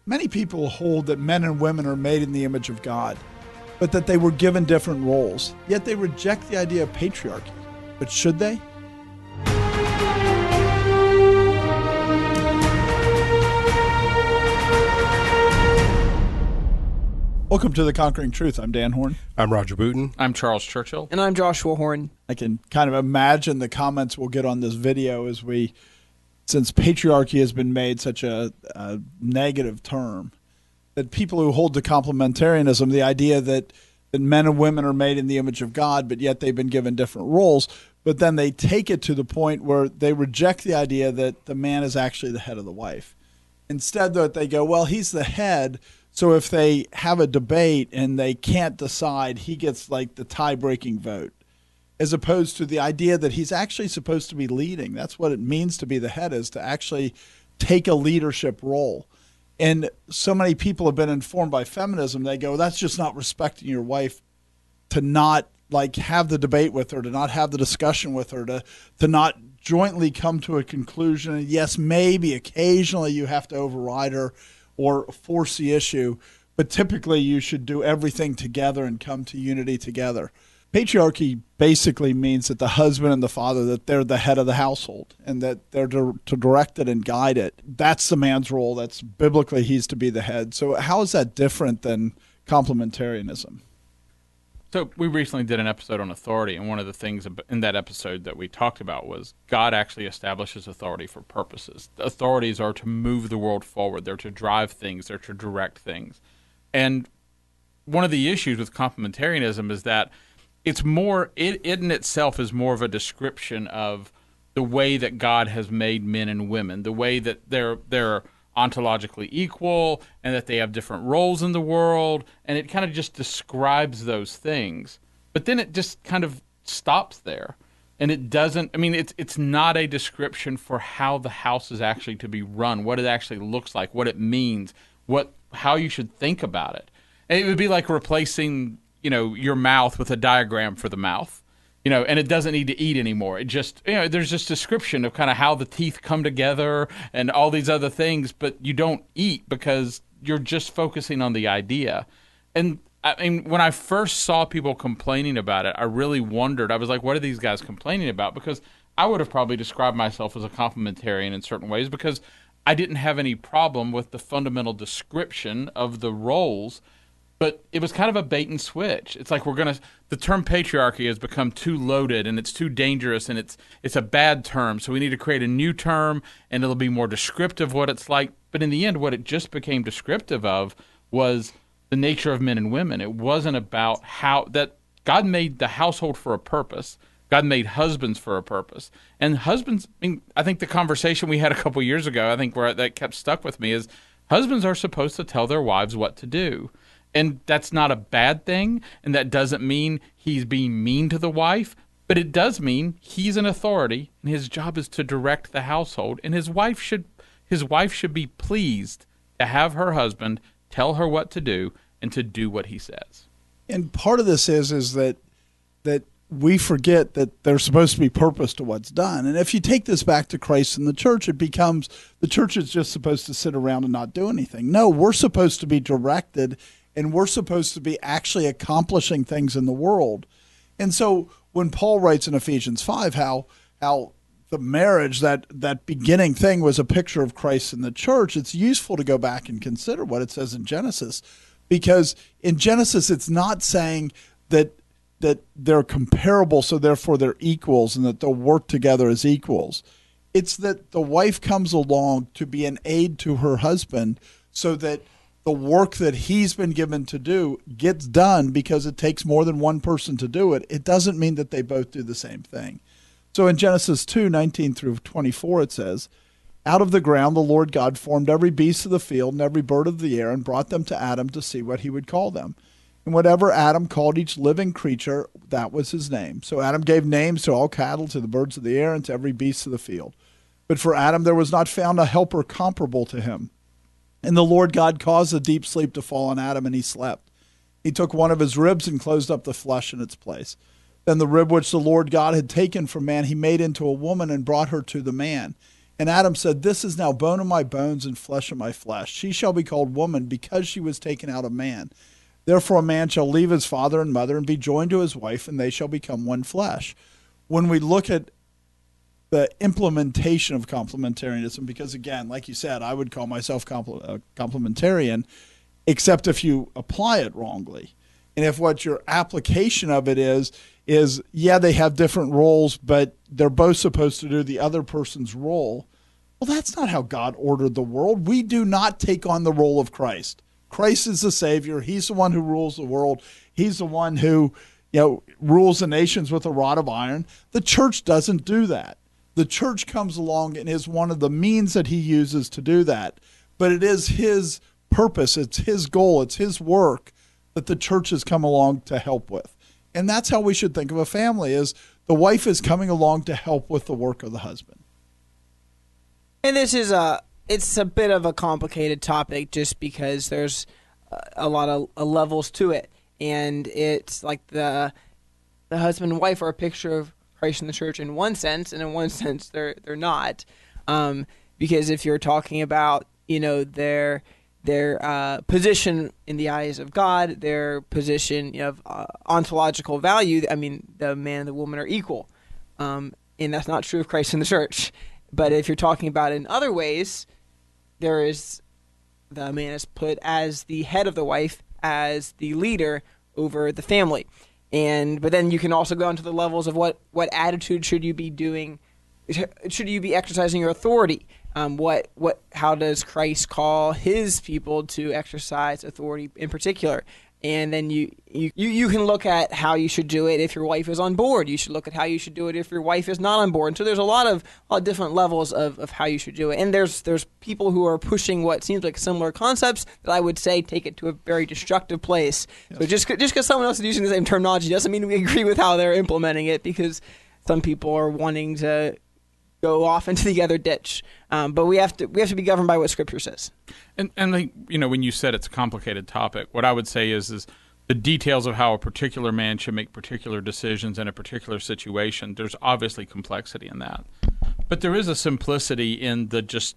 Many people hold that men and women are made in the image of God, but that they were given different roles. Yet they reject the idea of patriarchy. But should they? Welcome to The Conquering Truth. I'm Dan Horn. I'm Roger Booten. I'm Charles Churchill. And I'm Joshua Horn. I can kind of imagine the comments we'll get on this video since patriarchy has been made such a negative term, that people who hold to complementarianism, the idea that men and women are made in the image of God, but yet they've been given different roles, but then they take it to the point where they reject the idea that the man is actually the head of the wife. Instead, that they go, well, he's the head, so if they have a debate and they can't decide, he gets like the tie-breaking vote, as opposed to the idea that he's actually supposed to be leading. That's what it means to be the head, is to actually take a leadership role. And so many people have been informed by feminism. They go, that's just not respecting your wife, to not like have the debate with her, to not have the discussion with her, to not jointly come to a conclusion. And yes, maybe occasionally you have to override her or force the issue, but typically you should do everything together and come to unity together. Patriarchy basically means that the husband and the father, that they're the head of the household and that they're to direct it and guide it. That's the man's role. That's biblically, he's to be the head. So how is that different than complementarianism? So we recently did an episode on authority, and one of the things in that episode that we talked about was God actually establishes authority for purposes. The authorities are to move the world forward. They're to drive things. They're to direct things. And one of the issues with complementarianism is that it's more, it in itself is more of a description of the way that God has made men and women, the way that they're ontologically equal and that they have different roles in the world, and it kind of just describes those things. But then it just kind of stops there. And it doesn't, I mean, it's not a description for how the house is actually to be run, what it actually looks like, what it means, how you should think about it. And it would be like replacing your mouth with a diagram for the mouth, and it doesn't need to eat anymore. It just, there's just description of kind of how the teeth come together and all these other things, but you don't eat because you're just focusing on the idea. And I mean, when I first saw people complaining about it, I really wondered. I was like, what are these guys complaining about? Because I would have probably described myself as a complementarian in certain ways because I didn't have any problem with the fundamental description of the roles. But it was kind of a bait and switch. It's like the term patriarchy has become too loaded and it's too dangerous and it's a bad term. So we need to create a new term and it'll be more descriptive of what it's like. But in the end, what it just became descriptive of was the nature of men and women. It wasn't about how that God made the household for a purpose. God made husbands for a purpose. And husbands, I think the conversation we had a couple years ago, I think where that kept stuck with me is husbands are supposed to tell their wives what to do. And that's not a bad thing, and that doesn't mean he's being mean to the wife, but it does mean he's an authority, and his job is to direct the household, and his wife should be pleased to have her husband tell her what to do and to do what he says. And part of this is that we forget that there's supposed to be purpose to what's done. And if you take this back to Christ and the church, it becomes the church is just supposed to sit around and not do anything. No, we're supposed to be directed, and we're supposed to be actually accomplishing things in the world. And so when Paul writes in Ephesians 5 how the marriage, that beginning thing was a picture of Christ and the church, it's useful to go back and consider what it says in Genesis. Because in Genesis, it's not saying that they're comparable, so therefore they're equals and that they'll work together as equals. It's that the wife comes along to be an aid to her husband so that the work that he's been given to do gets done because it takes more than one person to do it. It doesn't mean that they both do the same thing. So in Genesis 2:19 through 24, it says, "Out of the ground the Lord God formed every beast of the field and every bird of the air and brought them to Adam to see what he would call them. And whatever Adam called each living creature, that was his name. So Adam gave names to all cattle, to the birds of the air, and to every beast of the field. But for Adam there was not found a helper comparable to him. And the Lord God caused a deep sleep to fall on Adam, and he slept. He took one of his ribs and closed up the flesh in its place. Then the rib which the Lord God had taken from man he made into a woman and brought her to the man. And Adam said, "This is now bone of my bones and flesh of my flesh. She shall be called woman because she was taken out of man. Therefore a man shall leave his father and mother and be joined to his wife, and they shall become one flesh." When we look at the implementation of complementarianism, because again, like you said, I would call myself complementarian, except if you apply it wrongly. And if what your application of it is, yeah, they have different roles, but they're both supposed to do the other person's role. Well, that's not how God ordered the world. We do not take on the role of Christ. Christ is the Savior. He's the one who rules the world. He's the one who, rules the nations with a rod of iron. The church doesn't do that. The church comes along and is one of the means that he uses to do that. But it is his purpose, it's his goal, it's his work that the church has come along to help with. And that's how we should think of a family, is the wife is coming along to help with the work of the husband. And this is it's a bit of a complicated topic just because there's a lot of levels to it. And it's like the husband and wife are a picture of Christ in the church in one sense, and in one sense they're not. Because if you're talking about, their position in the eyes of God, their position of ontological value, I mean, the man and the woman are equal. And that's not true of Christ in the church. But if you're talking about it in other ways, the man is put as the head of the wife, as the leader over the family. But then you can also go into the levels of what attitude should you be doing? Should you be exercising your authority? How does Christ call his people to exercise authority in particular? And then you can look at how you should do it if your wife is on board. You should look at how you should do it if your wife is not on board. And so there's a lot of different levels of how you should do it. And there's people who are pushing what seems like similar concepts that I would say take it to a very destructive place. Yes. So just because someone else is using the same terminology doesn't mean we agree with how they're implementing it, because some people are wanting to go off into the other ditch. But we have to be governed by what Scripture says. And when you said it's a complicated topic, what I would say is the details of how a particular man should make particular decisions in a particular situation. There's obviously complexity in that, but there is a simplicity in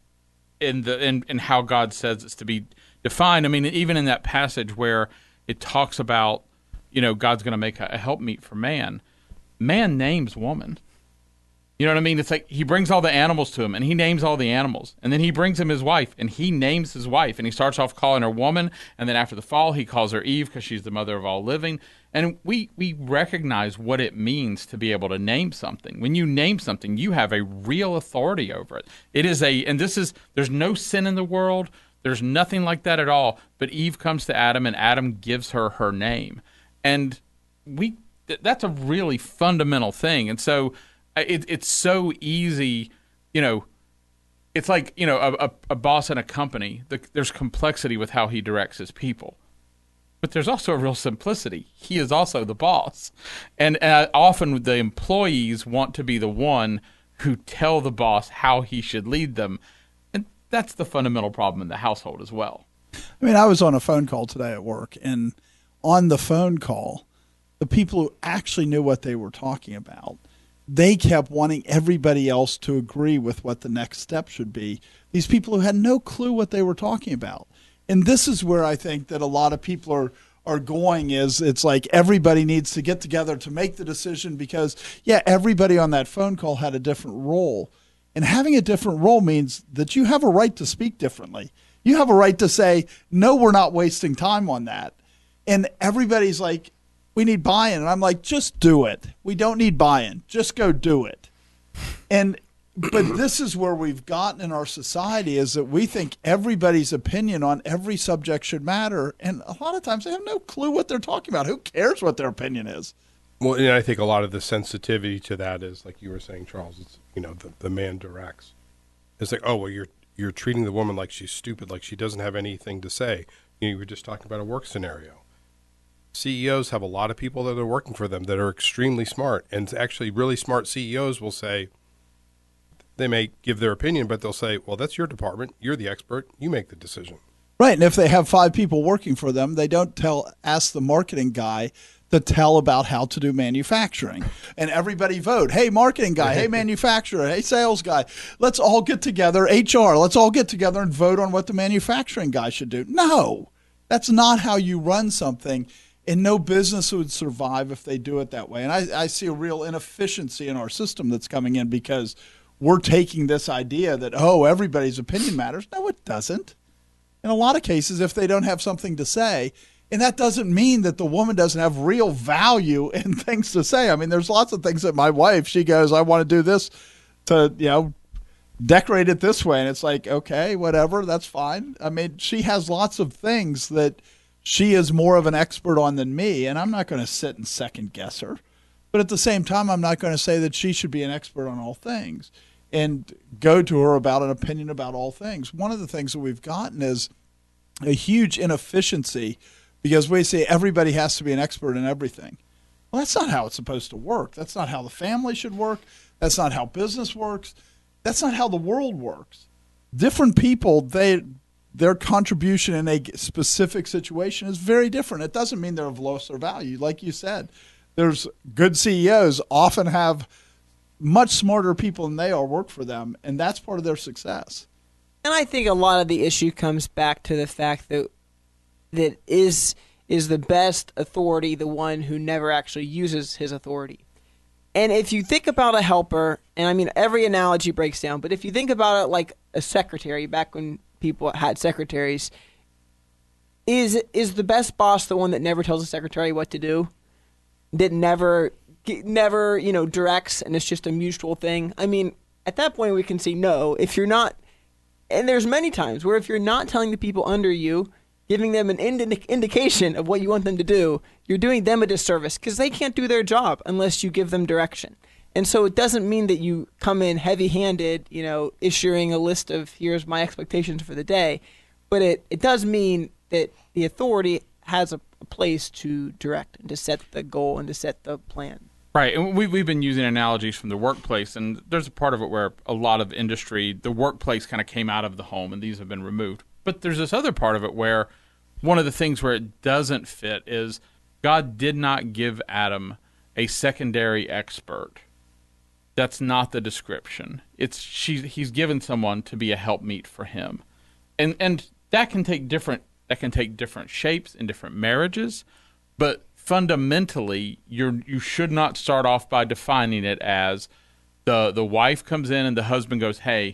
how God says it's to be defined. I mean, even in that passage where it talks about, God's going to make a helpmeet for man. Man names woman. You know what I mean? It's like he brings all the animals to him, and he names all the animals. And then he brings him his wife, and he names his wife. And he starts off calling her woman, and then after the fall, he calls her Eve because she's the mother of all living. And we recognize what it means to be able to name something. When you name something, you have a real authority over it. There's no sin in the world. There's nothing like that at all. But Eve comes to Adam, and Adam gives her her name. And that's a really fundamental thing. And so it's so easy, it's like, a boss in a company. There's complexity with how he directs his people. But there's also a real simplicity. He is also the boss. And often the employees want to be the one who tell the boss how he should lead them. And that's the fundamental problem in the household as well. I mean, I was on a phone call today at work, and on the phone call, the people who actually knew what they were talking about, they kept wanting everybody else to agree with what the next step should be. These people who had no clue what they were talking about. And this is where I think that a lot of people are going, is it's like everybody needs to get together to make the decision because, everybody on that phone call had a different role. And having a different role means that you have a right to speak differently. You have a right to say, no, we're not wasting time on that. And everybody's like, we need buy-in. And I'm like, just do it. We don't need buy-in. Just go do it. But this is where we've gotten in our society, is that we think everybody's opinion on every subject should matter. And a lot of times they have no clue what they're talking about. Who cares what their opinion is? Well, and I think a lot of the sensitivity to that is, like you were saying, Charles, it's, the man directs. It's like, oh, well, you're treating the woman like she's stupid, like she doesn't have anything to say. You were just talking about a work scenario. CEOs have a lot of people that are working for them that are extremely smart, and actually really smart CEOs will say, they may give their opinion, but they'll say, well, that's your department. You're the expert. You make the decision. Right. And if they have 5 people working for them, they don't ask the marketing guy to tell about how to do manufacturing. And everybody vote. Hey, marketing guy. Hey, manufacturer. Hey, sales guy. Let's all get together. HR, let's all get together and vote on what the manufacturing guy should do. No, that's not how you run something. And no business would survive if they do it that way. And I see a real inefficiency in our system that's coming in because we're taking this idea that, oh, everybody's opinion matters. No, it doesn't. In a lot of cases, if they don't have something to say, and that doesn't mean that the woman doesn't have real value and things to say. I mean, there's lots of things that my wife, she goes, I want to do this to, decorate it this way. And it's like, okay, whatever, that's fine. I mean, she has lots of things that she is more of an expert on than me, and I'm not going to sit and second guess her. But at the same time, I'm not going to say that she should be an expert on all things and go to her about an opinion about all things. One of the things that we've gotten is a huge inefficiency because we say everybody has to be an expert in everything. Well, that's not how it's supposed to work. That's not how the family should work. That's not how business works. That's not how the world works. Different people, their contribution in a specific situation is very different. It doesn't mean they're of lesser value. Like you said, there's good CEOs often have much smarter people than they are work for them, and that's part of their success. And I think a lot of the issue comes back to the fact that is the best authority the one who never actually uses his authority. And if you think about a helper, and I mean every analogy breaks down, but if you think about it like a secretary, back when people had secretaries, is the best boss the one that never tells the secretary what to do? That never directs, and it's just a mutual thing? I mean, at that point we can say no. If you're not, and there's many times where if you're not telling the people under you, giving them an indication of what you want them to do, you're doing them a disservice because they can't do their job unless you give them direction. And so it doesn't mean that you come in heavy-handed, issuing a list of here's my expectations for the day, but it does mean that the authority has a place to direct and to set the goal and to set the plan. Right, and we've been using analogies from the workplace, and there's a part of it where a lot of industry, the workplace kind of came out of the home, and these have been removed. But there's this other part of it where one of the things where it doesn't fit is God did not give Adam a secondary expert. That's not the description. He's given someone to be a helpmeet for him, and that can take different shapes in different marriages, but fundamentally you should not start off by defining it as the wife comes in and the husband goes, hey,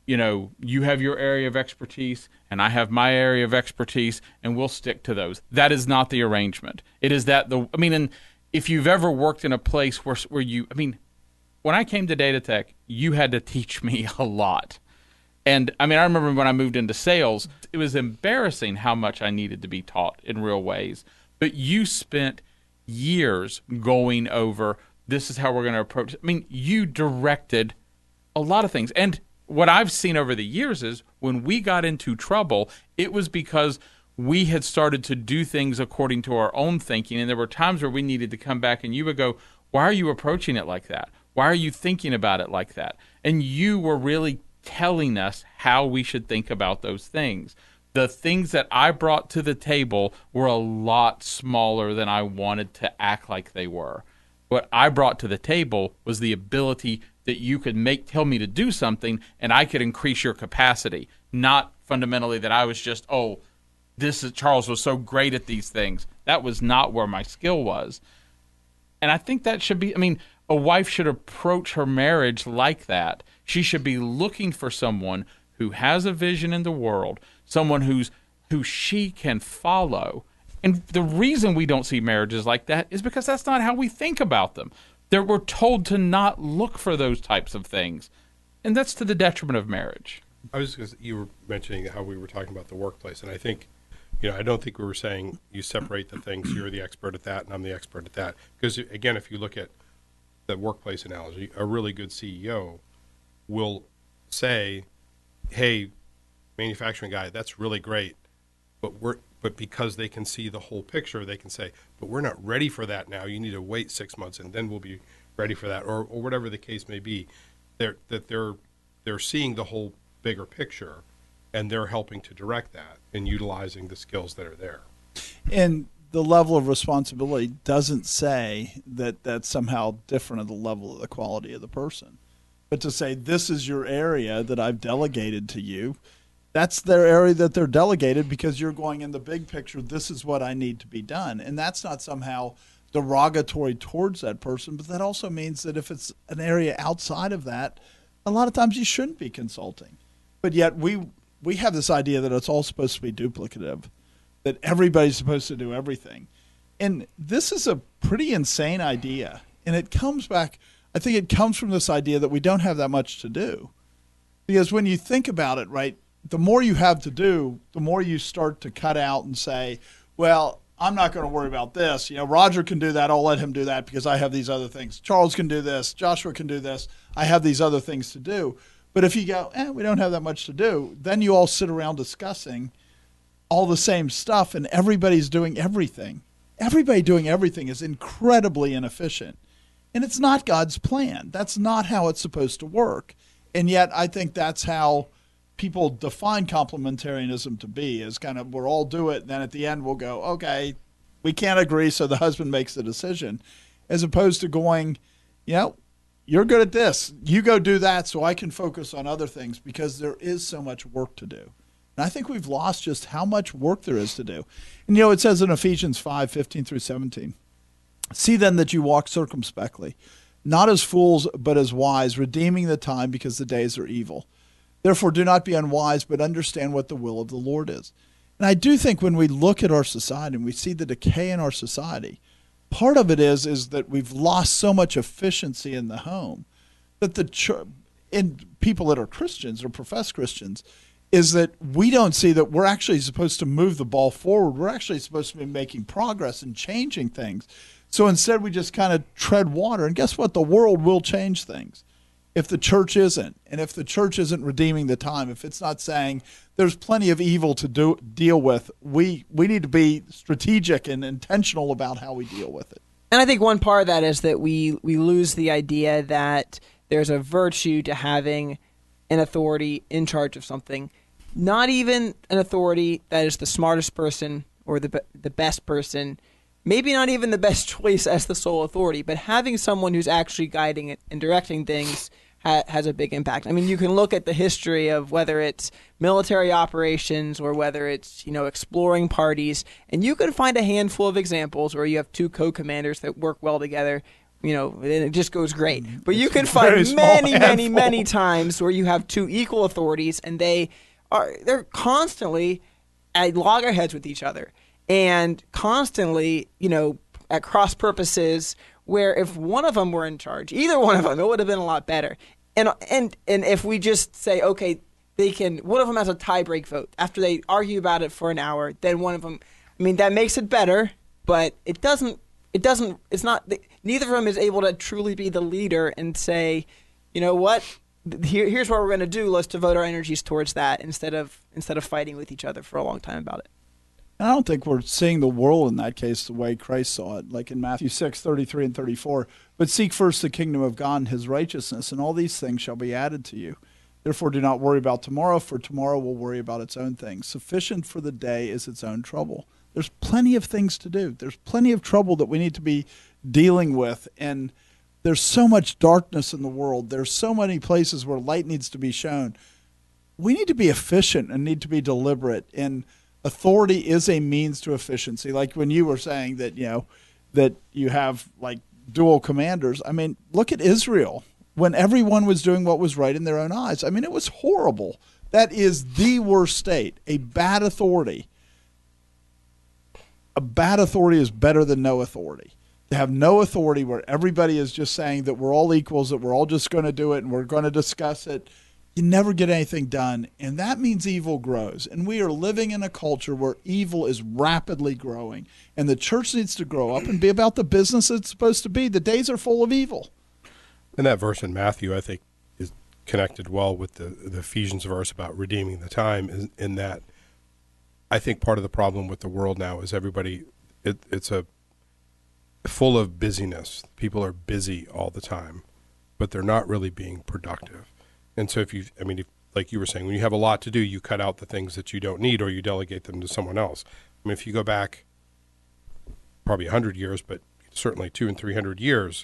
you have your area of expertise and I have my area of expertise and we'll stick to those. That is not the arrangement. It is that and if you've ever worked in a place where when I came to Data Tech, you had to teach me a lot. And I remember when I moved into sales, it was embarrassing how much I needed to be taught in real ways. But you spent years going over, this is how we're going to approach it. You directed a lot of things. And what I've seen over the years is when we got into trouble, it was because we had started to do things according to our own thinking. And there were times where we needed to come back and you would go, why are you approaching it like that? Why are you thinking about it like that? And you were really telling us how we should think about those things. The things that I brought to the table were a lot smaller than I wanted to act like they were. What I brought to the table was the ability that you could tell me to do something and I could increase your capacity. Not fundamentally that I was just, Charles was so great at these things. That was not where my skill was. And I think that should be, a wife should approach her marriage like that. She should be looking for someone who has a vision in the world, someone who she can follow. And the reason we don't see marriages like that is because that's not how we think about them. We're told to not look for those types of things. And that's to the detriment of marriage. You were mentioning how we were talking about the workplace, and I think, I don't think we were saying you separate the things, you're the expert at that and I'm the expert at that. Because, again, if you look at the workplace analogy, a really good CEO will say, hey, manufacturing guy, that's really great, but because they can see the whole picture, they can say, but we're not ready for that now. You need to wait 6 months and then we'll be ready for that, or whatever the case may be. They're seeing the whole bigger picture, and they're helping to direct that and utilizing the skills that are there. And the level of responsibility doesn't say that that's somehow different of the level of the quality of the person. But to say, this is your area that I've delegated to you, that's their area that they're delegated because you're going in the big picture, this is what I need to be done. And that's not somehow derogatory towards that person, but that also means that if it's an area outside of that, a lot of times you shouldn't be consulting. But yet we have this idea that it's all supposed to be duplicative, that everybody's supposed to do everything. And this is a pretty insane idea. And it comes back, I think it comes from this idea that we don't have that much to do. Because when you think about it, right, the more you have to do, the more you start to cut out and say, well, I'm not going to worry about this. You know, Roger can do that. I'll let him do that because I have these other things. Charles can do this. Joshua can do this. I have these other things to do. But if you go, we don't have that much to do, then you all sit around discussing all the same stuff and everybody's doing everything. Everybody doing everything is incredibly inefficient. And it's not God's plan. That's not how it's supposed to work. And yet I think that's how people define complementarianism to be, is kind of we'll all do it, and then at the end we'll go, okay, we can't agree, so the husband makes the decision, as opposed to going, you're good at this, you go do that so I can focus on other things, because there is so much work to do. And I think we've lost just how much work there is to do. And it says in Ephesians 5:15-17, see then that you walk circumspectly, not as fools but as wise, redeeming the time because the days are evil. Therefore, do not be unwise, but understand what the will of the Lord is. And I do think when we look at our society and we see the decay in our society, part of it is that we've lost so much efficiency in the home that in people that are Christians or profess Christians, is that we don't see that we're actually supposed to move the ball forward. We're actually supposed to be making progress and changing things. So instead, we just kind of tread water. And guess what? The world will change things. If the church isn't, and if the church isn't redeeming the time, if it's not saying there's plenty of evil to deal with, we need to be strategic and intentional about how we deal with it. And I think one part of that is that we lose the idea that there's a virtue to having an authority in charge of something, not even an authority that is the smartest person or the best person, maybe not even the best choice as the sole authority, but having someone who's actually guiding it and directing things has a big impact. I mean, you can look at the history of whether it's military operations or whether it's, exploring parties, and you can find a handful of examples where you have two co-commanders that work well together, and it just goes great. But you can find many times where you have two equal authorities and they're constantly at loggerheads with each other and constantly, at cross purposes, where if one of them were in charge, either one of them, it would have been a lot better. And if we just say, okay, one of them has a tie-break vote after they argue about it for an hour, then one of them, that makes it better, but it's not, neither of them is able to truly be the leader and say, you know what, here's what we're going to do, let's devote our energies towards that instead of fighting with each other for a long time about it. I don't think we're seeing the world in that case the way Christ saw it, like in Matthew 6:33 and 34. But seek first the kingdom of God and his righteousness, and all these things shall be added to you. Therefore do not worry about tomorrow, for tomorrow will worry about its own things. Sufficient for the day is its own trouble. There's plenty of things to do. There's plenty of trouble that we need to be dealing with, and there's so much darkness in the world. There's so many places where light needs to be shown. We need to be efficient and need to be deliberate, and authority is a means to efficiency. Like when you were saying that, that you have like dual commanders. Look at Israel. When everyone was doing what was right in their own eyes, it was horrible. That is the worst state. A bad authority. A bad authority is better than no authority. To have no authority where everybody is just saying that we're all equals, that we're all just going to do it and we're going to discuss it, you never get anything done, and that means evil grows. And we are living in a culture where evil is rapidly growing, and the church needs to grow up and be about the business it's supposed to be. The days are full of evil. And that verse in Matthew, I think, is connected well with the Ephesians verse about redeeming the time, in that I think part of the problem with the world now is everybody, it's full of busyness. People are busy all the time, but they're not really being productive. And so if like you were saying, when you have a lot to do, you cut out the things that you don't need or you delegate them to someone else. If you go back probably 100 years, but certainly 200 and 300 years,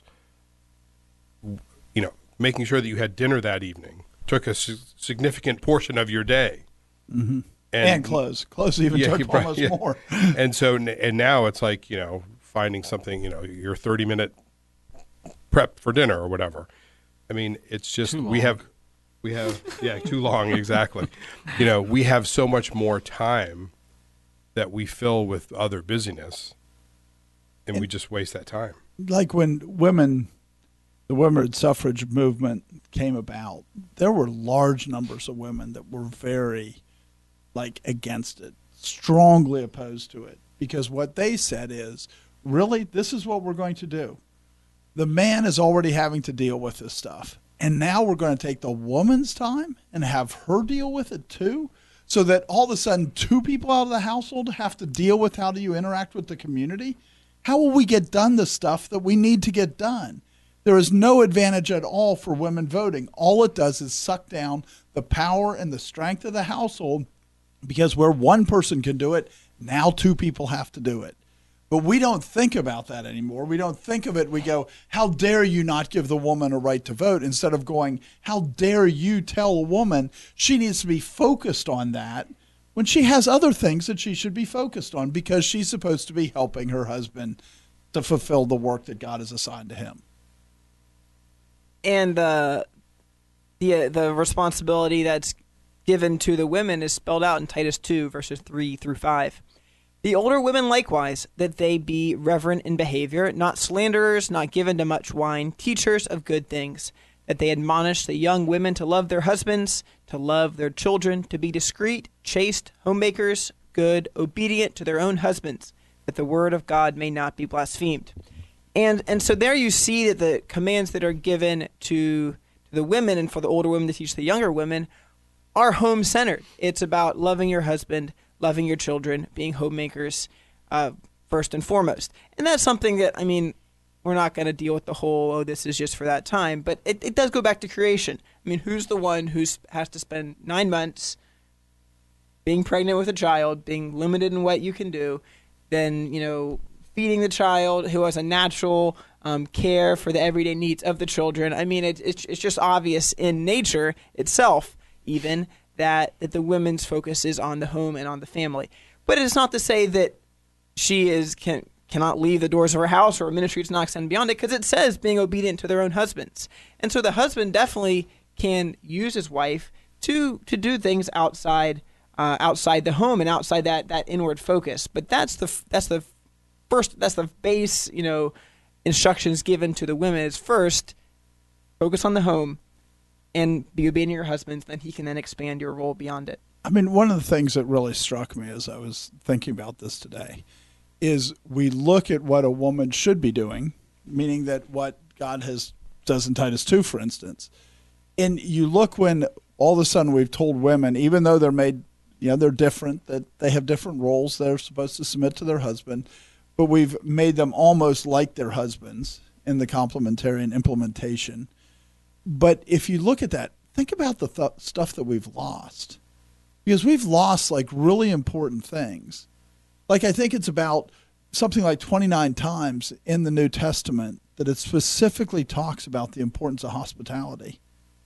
making sure that you had dinner that evening took a significant portion of your day. Mm-hmm. And clothes even took almost more. And so, and now it's like, finding something, your 30-minute prep for dinner or whatever. I mean, it's just, we have, too long. Exactly. We have so much more time that we fill with other busyness, and we just waste that time. Like when the women's suffrage movement came about, there were large numbers of women that were very against it, strongly opposed to it, because what they said is, really, this is what we're going to do. The man is already having to deal with this stuff, and now we're going to take the woman's time and have her deal with it too, so that all of a sudden 2 people out of the household have to deal with how do you interact with the community? How will we get done the stuff that we need to get done? There is no advantage at all for women voting. All it does is suck down the power and the strength of the household, because where one person can do it, now 2 people have to do it. But we don't think about that anymore. We don't think of it. We go, how dare you not give the woman a right to vote, instead of going, how dare you tell a woman she needs to be focused on that when she has other things that she should be focused on, because she's supposed to be helping her husband to fulfill the work that God has assigned to him. And the responsibility that's given to the women is spelled out in Titus 2, verses 3 through 5. The older women likewise, that they be reverent in behavior, not slanderers, not given to much wine, teachers of good things, that they admonish the young women to love their husbands, to love their children, to be discreet, chaste, homemakers, good, obedient to their own husbands, that the word of God may not be blasphemed. And so there you see that the commands that are given to the women and for the older women to teach the younger women are home-centered. It's about loving your husband, loving your children, being homemakers first and foremost. And that's something that, we're not going to deal with the whole, this is just for that time, but it does go back to creation. Who's the one who has to spend 9 months being pregnant with a child, being limited in what you can do, then, feeding the child, who has a natural care for the everyday needs of the children. It's just obvious in nature itself, even, that the women's focus is on the home and on the family. But it's not to say that she cannot leave the doors of her house, or a ministry to not extend beyond it, because it says being obedient to their own husbands. And so the husband definitely can use his wife to do things outside the home and outside that inward focus. But that's the base, instructions given to the women is, first, focus on the home and be obedient to your husbands, then he can then expand your role beyond it. One of the things that really struck me as I was thinking about this today is we look at what a woman should be doing, meaning that what God does in Titus 2, for instance. And you look when all of a sudden we've told women, even though they're made, they're different, that they have different roles, they're supposed to submit to their husband, but we've made them almost like their husbands in the complementarian implementation. But if you look at that, think about the stuff that we've lost. Because we've lost really important things. I think it's about something like 29 times in the New Testament that it specifically talks about the importance of hospitality.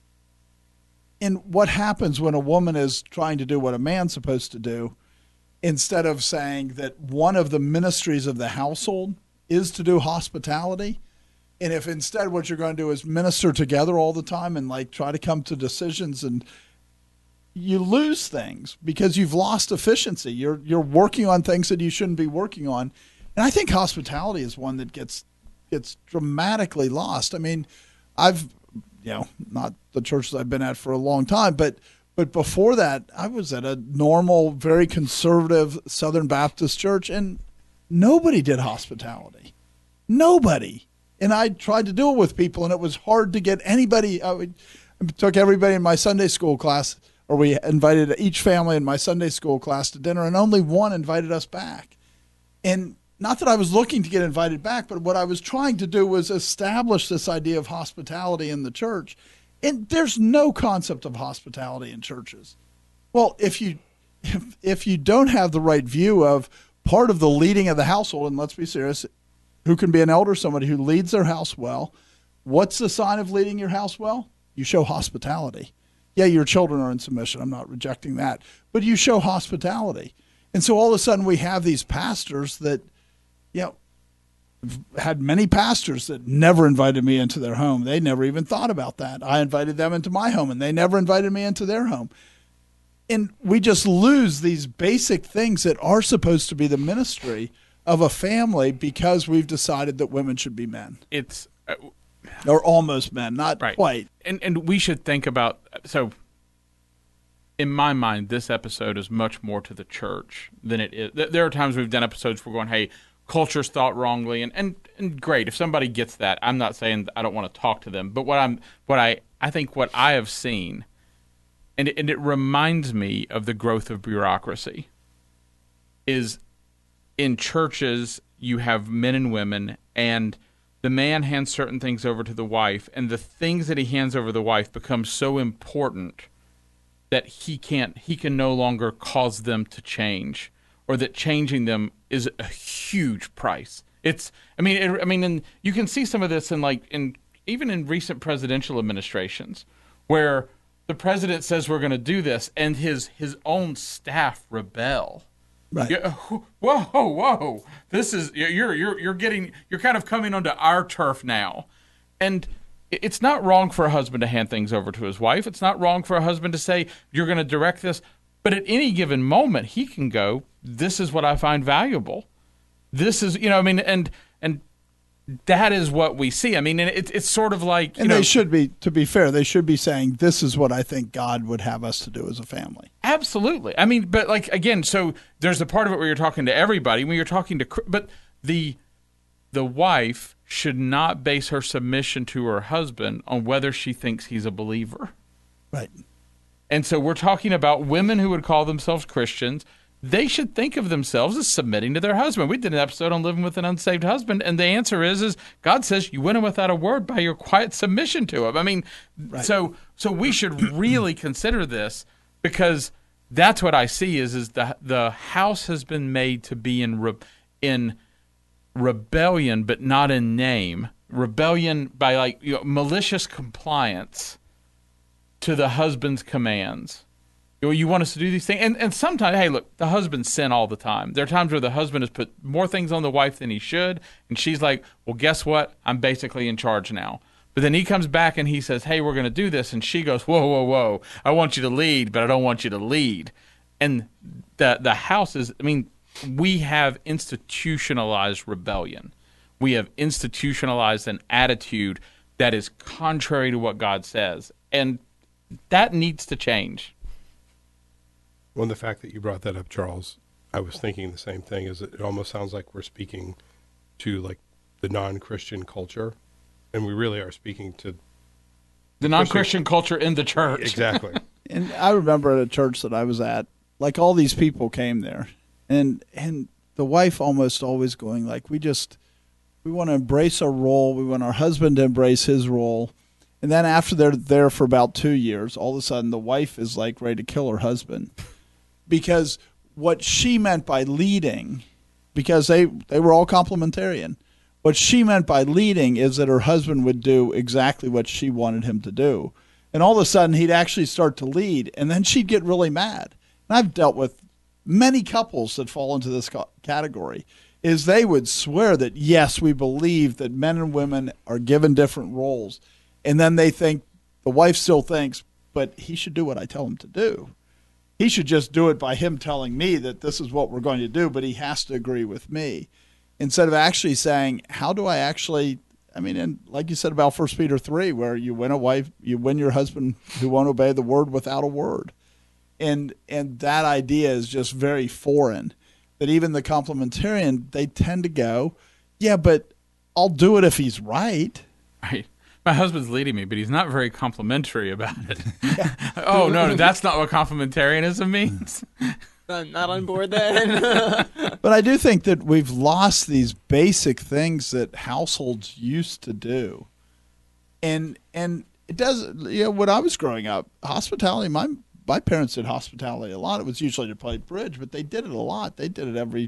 And what happens when a woman is trying to do what a man's supposed to do, instead of saying that one of the ministries of the household is to do hospitality, and if instead what you're going to do is minister together all the time and try to come to decisions, and you lose things because you've lost efficiency. You're working on things that you shouldn't be working on. And I think hospitality is one that gets dramatically lost. I've, not the churches I've been at for a long time, but before that, I was at a normal, very conservative Southern Baptist church, and nobody did hospitality. Nobody. And I tried to do it with people, and it was hard to get anybody. I took everybody in my Sunday school class, or we invited each family in my Sunday school class to dinner, and only one invited us back. And not that I was looking to get invited back, but what I was trying to do was establish this idea of hospitality in the church. And there's no concept of hospitality in churches. Well, if you don't have the right view of part of the leading of the household, and let's be serious, who can be an elder? Somebody who leads their house well. What's the sign of leading your house well? You show hospitality. Yeah, your children are in submission. I'm not rejecting that. But you show hospitality. And so all of a sudden we have these pastors that, had many pastors that never invited me into their home. They never even thought about that. I invited them into my home, and they never invited me into their home. And we just lose these basic things that are supposed to be the ministry of a family because we've decided that women should be men. It's or almost men, not right. quite. And we should think about, so in my mind, this episode is much more to the church than it is. There are times we've done episodes where we're going, hey, culture's thought wrongly, and great. If somebody gets that, I'm not saying I don't want to talk to them, but I think what I have seen, and it reminds me of the growth of bureaucracy, is in churches you have men and women, and the man hands certain things over to the wife, and the things that he hands over to the wife become so important that he can no longer cause them to change, or that changing them is a huge price. And you can see some of this even in recent presidential administrations, where the president says we're going to do this, and his own staff rebel. Right. Whoa! This is you're kind of coming onto our turf now, and it's not wrong for a husband to hand things over to his wife. It's not wrong for a husband to say you're going to direct this, but at any given moment he can go, this is what I find valuable. This is and that is what we see. It's sort of like they should be, to be fair, they should be saying this is what I think God would have us to do as a family. Absolutely. But again, so there's a part of it where you're talking to everybody. When you're talking to, but the wife should not base her submission to her husband on whether she thinks he's a believer. Right. And so we're talking about women who would call themselves Christians. They should think of themselves as submitting to their husband. We did an episode on living with an unsaved husband, and the answer is God says you win him without a word by your quiet submission to him. Right. So we should really consider this, because that's what I see is the house has been made to be in rebellion, but not in name. Rebellion by malicious compliance to the husband's commands. You want us to do these things? And sometimes, hey, look, the husbands sin all the time. There are times where the husband has put more things on the wife than he should, and she's like, well, guess what? I'm basically in charge now. But then he comes back and he says, hey, we're going to do this, and she goes, whoa. I want you to lead, but I don't want you to lead. And the house is, we have institutionalized rebellion. We have institutionalized an attitude that is contrary to what God says, and that needs to change. Well, the fact that you brought that up, Charles, I was thinking the same thing. Is it almost sounds like we're speaking to the non-Christian culture, and we really are speaking to the non-Christian culture in the church. Exactly. And I remember at a church that I was at, all these people came there, and the wife almost always going we want to embrace our role. We want our husband to embrace his role. And then after they're there for about 2 years, all of a sudden the wife is ready to kill her husband. Because what she meant by leading, because they were all complementarian, what she meant by leading is that her husband would do exactly what she wanted him to do. And all of a sudden he'd actually start to lead, and then she'd get really mad. And I've dealt with many couples that fall into this category, is they would swear that, yes, we believe that men and women are given different roles. And then they think, the wife still thinks, but he should do what I tell him to do. He should just do it by him telling me that this is what we're going to do, but he has to agree with me. Instead of actually saying, how do I actually, and like you said about 1 Peter 3, where you win your husband who won't obey the word without a word. And that idea is just very foreign, that even the complementarian, they tend to go, yeah, but I'll do it if he's right. Right. My husband's leading me, but he's not very complimentary about it. Oh, no, that's not what complementarianism means. I'm not on board then. But I do think that we've lost these basic things that households used to do. And it does, when I was growing up, hospitality, my parents did hospitality a lot. It was usually to play bridge, but they did it a lot. They did it every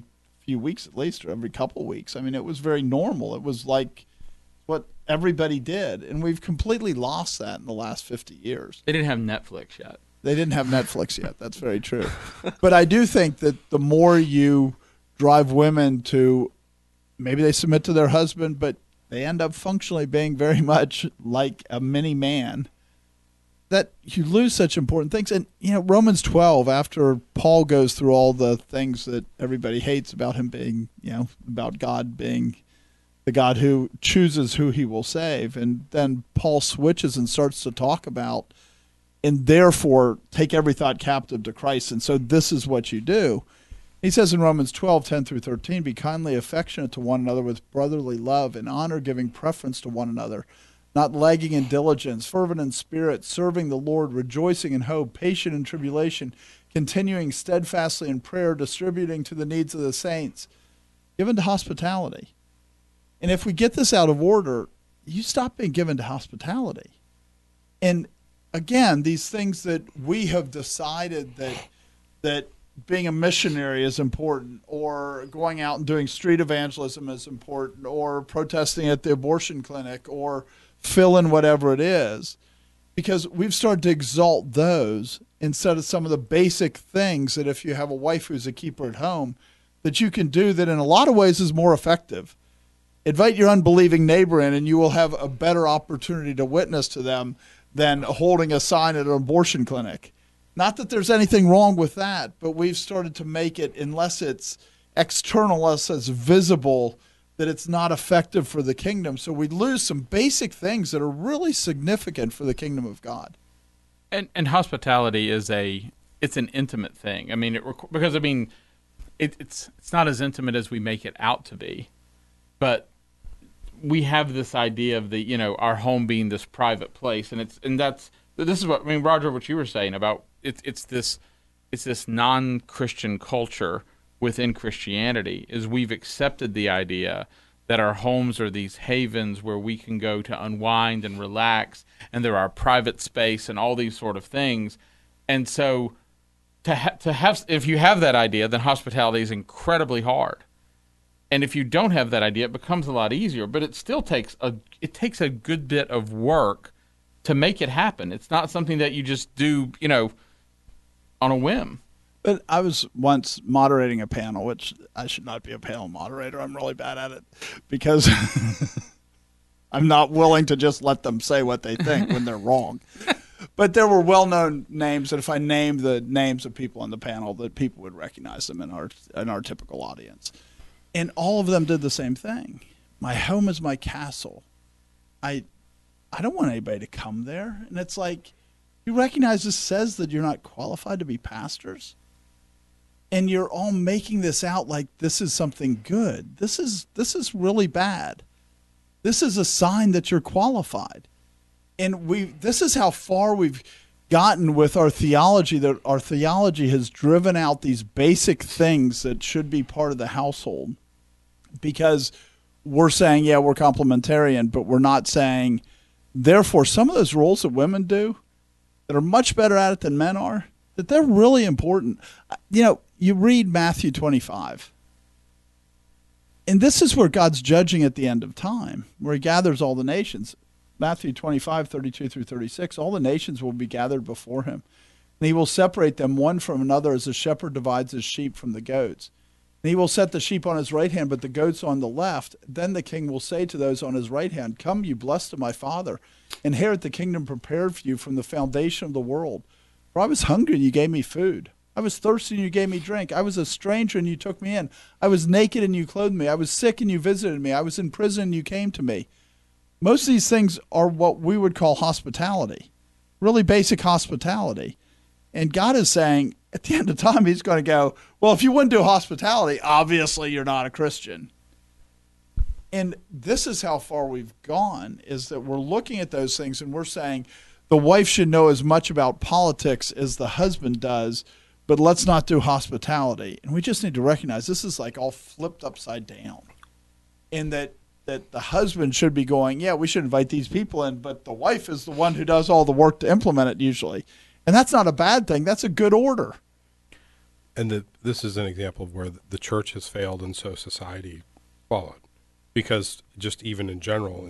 few weeks at least, or every couple of weeks. I mean, it was very normal. It was like what everybody did, and we've completely lost that in the last 50 years. They didn't have Netflix yet. They didn't have Netflix yet. That's very true. But I do think that the more you drive women to, maybe they submit to their husband, but they end up functionally being very much like a mini man, that you lose such important things. And, Romans 12, after Paul goes through all the things that everybody hates about him being, about God being the God who chooses who he will save. And then Paul switches and starts to talk about, and therefore take every thought captive to Christ. And so this is what you do. He says in Romans 12:10-13, be kindly affectionate to one another with brotherly love and honor, giving preference to one another, not lagging in diligence, fervent in spirit, serving the Lord, rejoicing in hope, patient in tribulation, continuing steadfastly in prayer, distributing to the needs of the saints, given to hospitality. And if we get this out of order, you stop being given to hospitality. And again, these things that we have decided that being a missionary is important, or going out and doing street evangelism is important, or protesting at the abortion clinic, or fill in whatever it is, because we've started to exalt those instead of some of the basic things that if you have a wife who's a keeper at home, that you can do that in a lot of ways is more effective. Invite your unbelieving neighbor in, and you will have a better opportunity to witness to them than holding a sign at an abortion clinic. Not that there's anything wrong with that, but we've started to make it, unless it's external, unless it's visible, that it's not effective for the kingdom. So we lose some basic things that are really significant for the kingdom of God. And hospitality is it's an intimate thing. I mean, it's not as intimate as we make it out to be, but we have this idea of our home being this private place, and this is what, I mean, Roger, what you were saying about it's this non-Christian culture within Christianity, is we've accepted the idea that our homes are these havens where we can go to unwind and relax, and there are private space and all these sort of things. And so to have, if you have that idea, then hospitality is incredibly hard. And if you don't have that idea, it becomes a lot easier, but it still takes a good bit of work to make it happen. It's not something that you just do, on a whim. But I was once moderating a panel, which I should not be a panel moderator. I'm really bad at it because I'm not willing to just let them say what they think when they're wrong. But there were well-known names, and if I named the names of people on the panel, that people would recognize them in our typical audience. And all of them did the same thing. My home is my castle. I don't want anybody to come there. And it's like, you recognize this says that you're not qualified to be pastors? And you're all making this out like this is something good. This is really bad. This is a sign that you're qualified. And this is how far we've gotten with our theology, that our theology has driven out these basic things that should be part of the household. Because we're saying, yeah, we're complementarian, but we're not saying, therefore, some of those roles that women do that are much better at it than men are, that they're really important. You read Matthew 25, and this is where God's judging at the end of time, where he gathers all the nations. Matthew 25, 32 through 36, all the nations will be gathered before him, and he will separate them one from another as a shepherd divides his sheep from the goats. And he will set the sheep on his right hand, but the goats on the left. Then the king will say to those on his right hand, come, you blessed of my Father, inherit the kingdom prepared for you from the foundation of the world. For I was hungry, and you gave me food. I was thirsty, and you gave me drink. I was a stranger, and you took me in. I was naked, and you clothed me. I was sick, and you visited me. I was in prison, and you came to me. Most of these things are what we would call hospitality, really basic hospitality. And God is saying, at the end of time, he's going to go, well, if you wouldn't do hospitality, obviously you're not a Christian. And this is how far we've gone, is that we're looking at those things and we're saying the wife should know as much about politics as the husband does, but let's not do hospitality. And we just need to recognize this is like all flipped upside down. And that the husband should be going, yeah, we should invite these people in, but the wife is the one who does all the work to implement it usually. And that's not a bad thing. That's a good order. this is an example of where the church has failed, and so society followed. Because just even in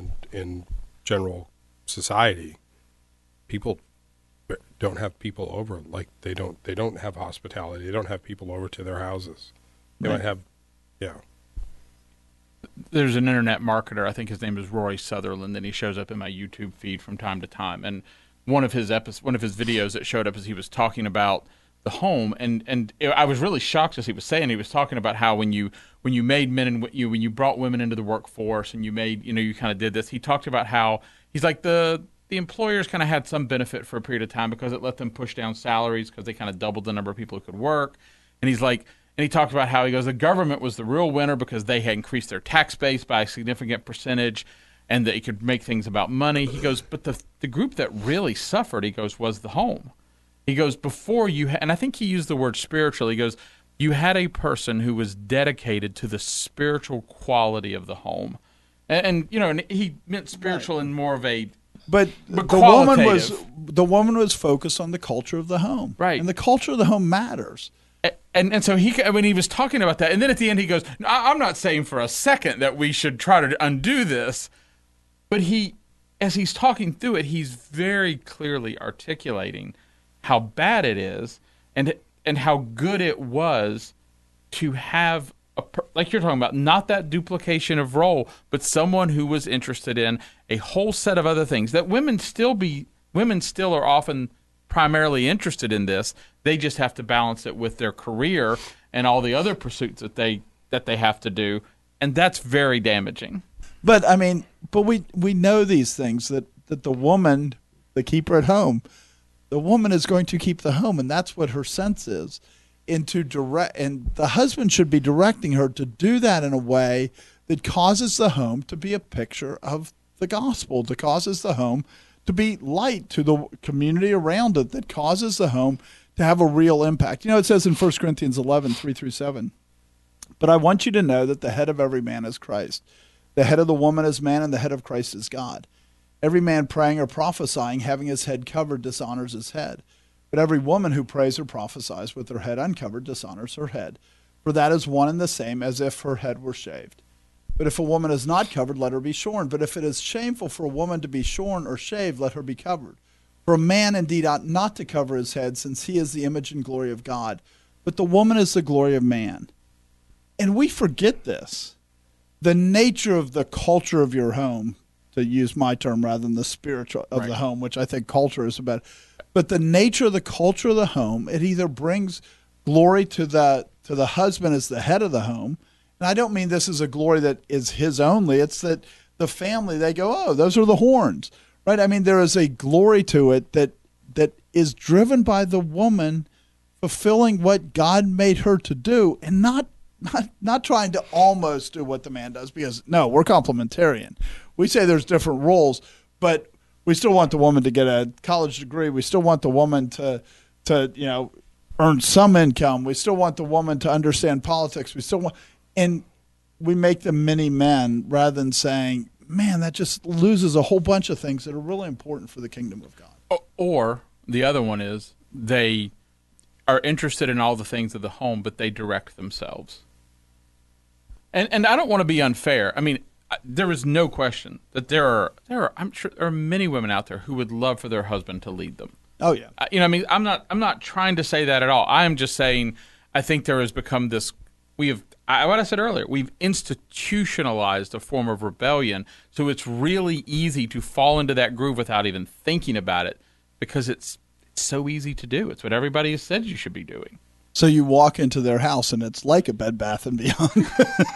general society, people don't have people over. Like they don't have hospitality. They don't have people over to their houses. They might have, yeah. There's an internet marketer, I think his name is Rory Sutherland, and he shows up in my YouTube feed from time to time. And one of his videos that showed up as he was talking about the home, and I was really shocked as he was saying. He was talking about how when you made men and when you brought women into the workforce and you kind of did this. He talked about how he's like the employers kind of had some benefit for a period of time because it let them push down salaries because they kind of doubled the number of people who could work. And he's like, and he talked about how he goes, the government was the real winner because they had increased their tax base by a significant percentage, and that it could make things about money. He goes, but the group that really suffered, he goes, was the home. He goes, before you, and I think he used the word spiritual. He goes, you had a person who was dedicated to the spiritual quality of the home. And he meant spiritual in more of a, But the woman was focused on the culture of the home. Right. And the culture of the home matters. And so when he was talking about that, and then at the end he goes, I'm not saying for a second that we should try to undo this, but as he's talking through it, he's very clearly articulating how bad it is and how good it was to have, like you're talking about, not that duplication of role, but someone who was interested in a whole set of other things that women still are often primarily interested in this. They just have to balance it with their career and all the other pursuits that they have to do, and that's very damaging. But we know these things that the woman, the keeper at home, the woman is going to keep the home, and that's what her sense is. And the husband should be directing her to do that in a way that causes the home to be a picture of the gospel, that causes the home to be light to the community around it, that causes the home to have a real impact. It says in 1 Corinthians 11, 3-7, but I want you to know that the head of every man is Christ. The head of the woman is man, and the head of Christ is God. Every man praying or prophesying, having his head covered, dishonors his head. But every woman who prays or prophesies with her head uncovered dishonors her head. For that is one and the same as if her head were shaved. But if a woman is not covered, let her be shorn. But if it is shameful for a woman to be shorn or shaved, let her be covered. For a man indeed ought not to cover his head, since he is the image and glory of God. But the woman is the glory of man. And we forget this. The nature of the culture of your home, to use my term rather than the spiritual of the home, which I think culture is about. But the nature of the culture of the home, it either brings glory to the husband as the head of the home. And I don't mean this is a glory that is his only. It's that the family, they go, oh, those are the horns, right? There is a glory to it that is driven by the woman fulfilling what God made her to do, and not trying to almost do what the man does, because no, we're complementarian. We say there's different roles, but we still want the woman to get a college degree. We still want the woman to earn some income. We still want the woman to understand politics. And we make them mini men rather than saying, man, that just loses a whole bunch of things that are really important for the kingdom of God. Or the other one is they are interested in all the things of the home, but they direct themselves. And I don't want to be unfair. There is no question that there are I'm sure there are many women out there who would love for their husband to lead them. Oh yeah. I'm not trying to say that at all. I am just saying I think there has become this. What I said earlier, we've institutionalized a form of rebellion, so it's really easy to fall into that groove without even thinking about it, because it's so easy to do. It's what everybody has said you should be doing. So you walk into their house and it's like a Bed Bath & Beyond.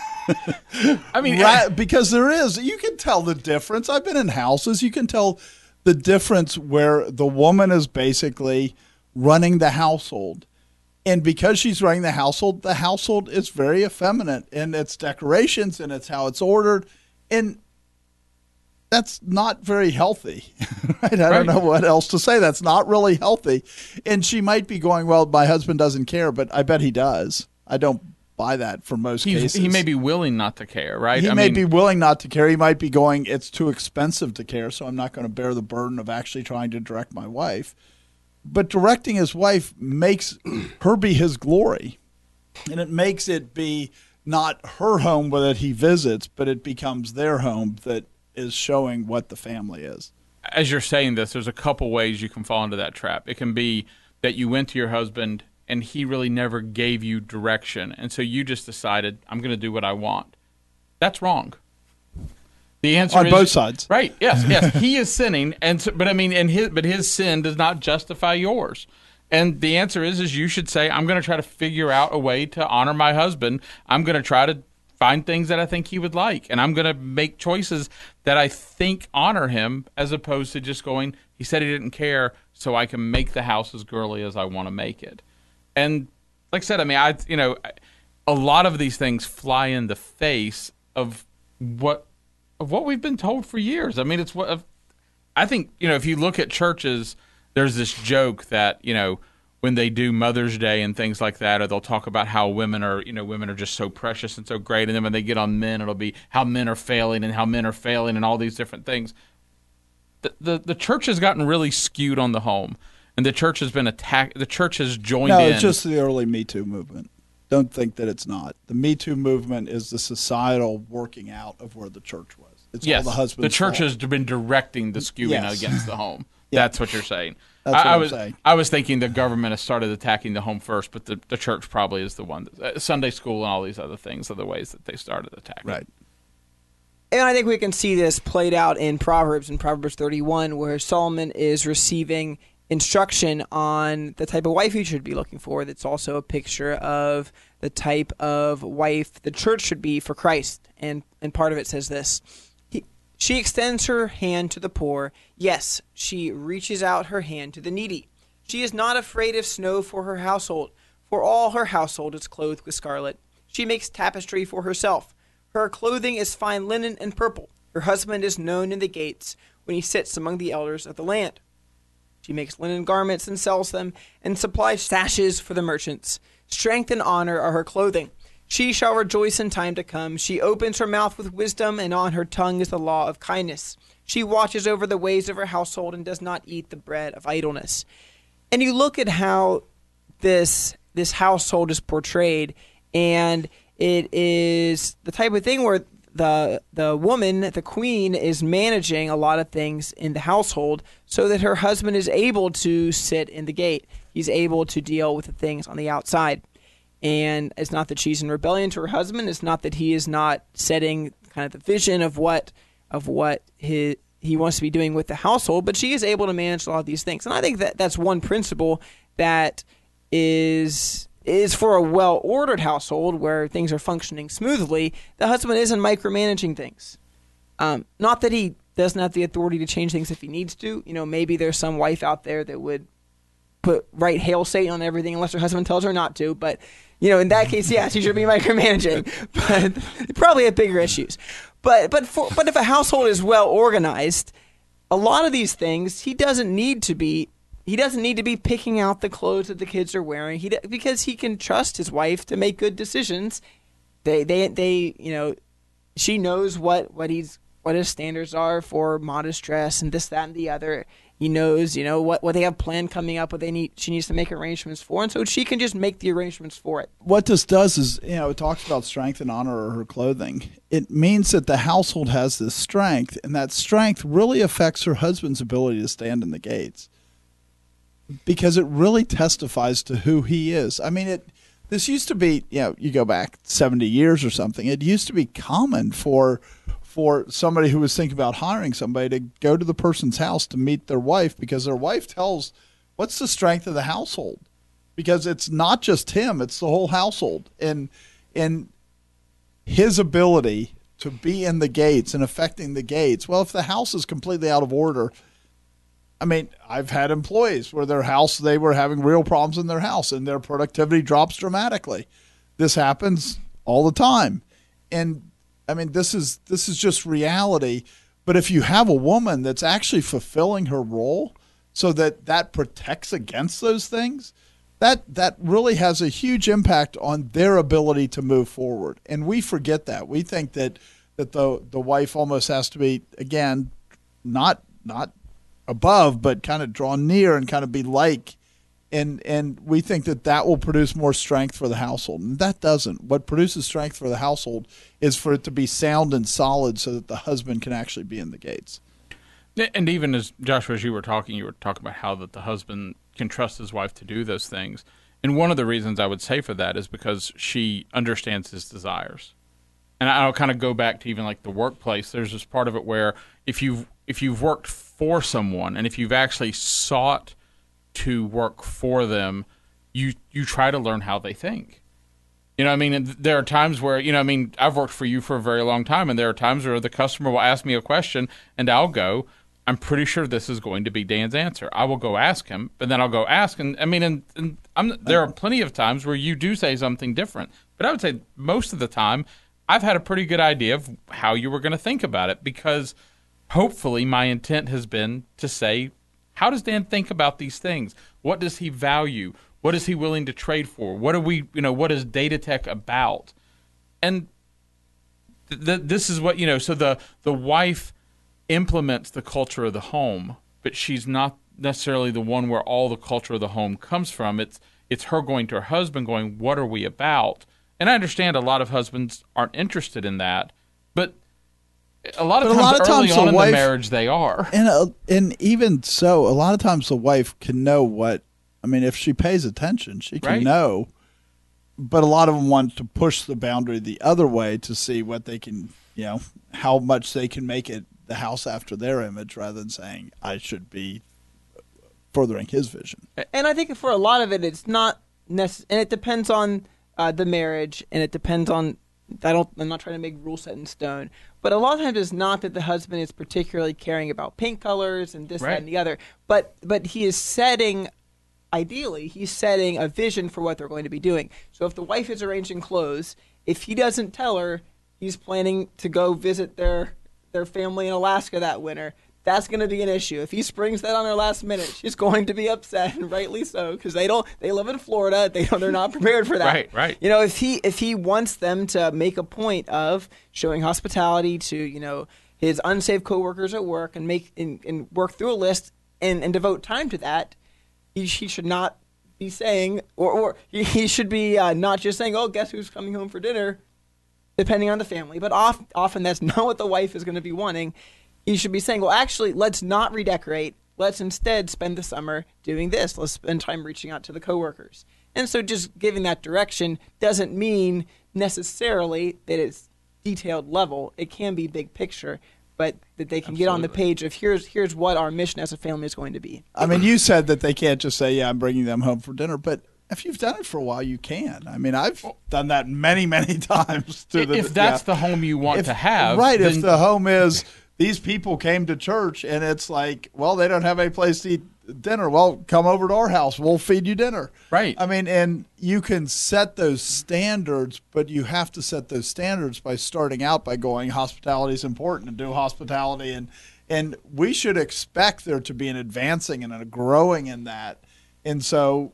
Because there is. You can tell the difference. I've been in houses. You can tell the difference where the woman is basically running the household. And because she's running the household is very effeminate in its decorations and it's how it's ordered. And that's not very healthy. Right? I don't know what else to say. That's not really healthy. And she might be going, well, my husband doesn't care, but I bet he does. I don't buy that for most cases. He may be willing not to care, right? He may be willing not to care. He might be going, it's too expensive to care, so I'm not going to bear the burden of actually trying to direct my wife. but directing his wife makes her be his glory, and it makes it be not her home that he visits, but it becomes their home that is showing what the family is. As you're saying this, there's a couple ways you can fall into that trap. It can be that you went to your husband and he really never gave you direction, and so you just decided, I'm going to do what I want. That's wrong. The answer on is both sides, right? Yes. He is sinning, but his sin does not justify yours. And the answer is you should say, I'm going to try to figure out a way to honor my husband. I'm going to try to find things that I think he would like, and I'm going to make choices that I think honor him, as opposed to just going, he said he didn't care, so I can make the house as girly as I want to make it. And like I said, I mean, a lot of these things fly in the face of what we've been told for years. I mean, it's what I think. If you look at churches, there's this joke that when they do Mother's Day and things like that, or they'll talk about how women are just so precious and so great, and then when they get on men, it'll be how men are failing and all these different things. The church has gotten really skewed on the home, and the church has been attacked. The church has joined in. No, it's just the early Me Too movement. Don't think that it's not. The Me Too movement is the societal working out of where the church was. It's all the husband's the church fault. has been directing the skewing against the home. Yeah. That's what you're saying. That's what I'm saying. I was thinking the government has started attacking the home first, but the church probably is the one. Sunday school and all these other things are the ways that they started attacking. Right. And I think we can see this played out in Proverbs 31, where Solomon is receiving instruction on the type of wife he should be looking for. That's also a picture of the type of wife the church should be for Christ. And part of it says this. She extends her hand to the poor. Yes, she reaches out her hand to the needy. She is not afraid of snow for her household, for all her household is clothed with scarlet. She makes tapestry for herself. Her clothing is fine linen and purple. Her husband is known in the gates when he sits among the elders of the land. She makes linen garments and sells them, and supplies sashes for the merchants. Strength and honor are her clothing. She shall rejoice in time to come. She opens her mouth with wisdom, and on her tongue is the law of kindness. She watches over the ways of her household and does not eat the bread of idleness. And you look at how this household is portrayed, and it is the type of thing where the woman, the queen, is managing a lot of things in the household so that her husband is able to sit in the gate. He's able to deal with the things on the outside. And it's not that she's in rebellion to her husband. It's not that he is not setting kind of the vision of what he wants to be doing with the household, but she is able to manage a lot of these things. And I think that's one principle that is for a well-ordered household where things are functioning smoothly. The husband isn't micromanaging things. Not that he doesn't have the authority to change things if he needs to. Maybe there's some wife out there that would write Hail Satan on everything unless her husband tells her not to. But, in that case, yes, he should be micromanaging. But probably have bigger issues. But if a household is well organized, a lot of these things he doesn't need to be picking out the clothes that the kids are wearing. Because he can trust his wife to make good decisions. She knows what his standards are for modest dress and this, that, and the other. He knows, what they have planned coming up, she needs to make arrangements for, and so she can just make the arrangements for it. What this does is, it talks about strength and honor of her clothing. It means that the household has this strength, and that strength really affects her husband's ability to stand in the gates, because it really testifies to who he is. I mean, this used to be, you go back 70 years or something, it used to be common for somebody who was thinking about hiring somebody to go to the person's house to meet their wife, because their wife tells what's the strength of the household, because it's not just him, it's the whole household, and his ability to be in the gates and affecting the gates. Well, if the house is completely out of order, I mean, I've had employees where they were having real problems in their house and their productivity drops dramatically. This happens all the time. And I mean, this is just reality. But if you have a woman that's actually fulfilling her role so that protects against those things, that really has a huge impact on their ability to move forward. And we forget that. We think that the wife almost has to be, again, not above, but kind of draw near and kind of be like. And we think that will produce more strength for the household. And that doesn't. What produces strength for the household is for it to be sound and solid so that the husband can actually be in the gates. And even as Joshua, as you were talking about how that the husband can trust his wife to do those things. And one of the reasons I would say for that is because she understands his desires. And I'll kind of go back to even like the workplace. There's this part of it where if you've worked for someone and if you've actually sought to work for them, you try to learn how they think. You know what I mean? And there are times where, you know, I mean, I've worked for you for a very long time, and there are times where the customer will ask me a question, and I'll go, I'm pretty sure this is going to be Dan's answer. I will go ask him, but then I'll go ask, and I mean, there are plenty of times where you do say something different. But I would say most of the time, I've had a pretty good idea of how you were going to think about it, because hopefully my intent has been to say, how does Dan think about these things? What does he value? What is he willing to trade for? What is Data Tech about? And this is what, so the wife implements the culture of the home, but she's not necessarily the one where all the culture of the home comes from. It's her going to her husband going, what are we about? And I understand a lot of husbands aren't interested in that, but a lot of times early on in the marriage they are. And even so, a lot of times the wife can know what, I mean, if she pays attention, she can know. But a lot of them want to push the boundary the other way to see what they can, how much they can make it the house after their image, rather than saying, I should be furthering his vision. And I think for a lot of it, it's not necessary, and it depends on the marriage, and it depends on, I'm not trying to make rules set in stone, but a lot of times it's not that the husband is particularly caring about paint colors and this, that, and the other, but he is setting, ideally, he's setting a vision for what they're going to be doing. So if the wife is arranging clothes, if he doesn't tell her he's planning to go visit their family in Alaska that winter, that's going to be an issue. If he springs that on her last minute, she's going to be upset, and rightly so, because they live in Florida. They're not prepared for that. Right. If he wants them to make a point of showing hospitality to, his unsafe coworkers at work and work through a list and devote time to that, he should not be saying, or he should be not just saying, oh, guess who's coming home for dinner, depending on the family. But often that's not what the wife is going to be wanting. He should be saying, well, actually, let's not redecorate. Let's instead spend the summer doing this. Let's spend time reaching out to the coworkers. And so just giving that direction doesn't mean necessarily that it's detailed level. It can be big picture, but that they can get on the page of here's what our mission as a family is going to be. I mean, you said that they can't just say, yeah, I'm bringing them home for dinner, but if you've done it for a while, you can. I mean, I've done that many, many times. If that's the home you want to have. Right, if the home is, these people came to church, and it's like, well, they don't have any place to eat dinner. Well, come over to our house. We'll feed you dinner. Right. I mean, and you can set those standards, but you have to set those standards by starting out by going, hospitality is important, and do hospitality. And we should expect there to be an advancing and a growing in that. And so,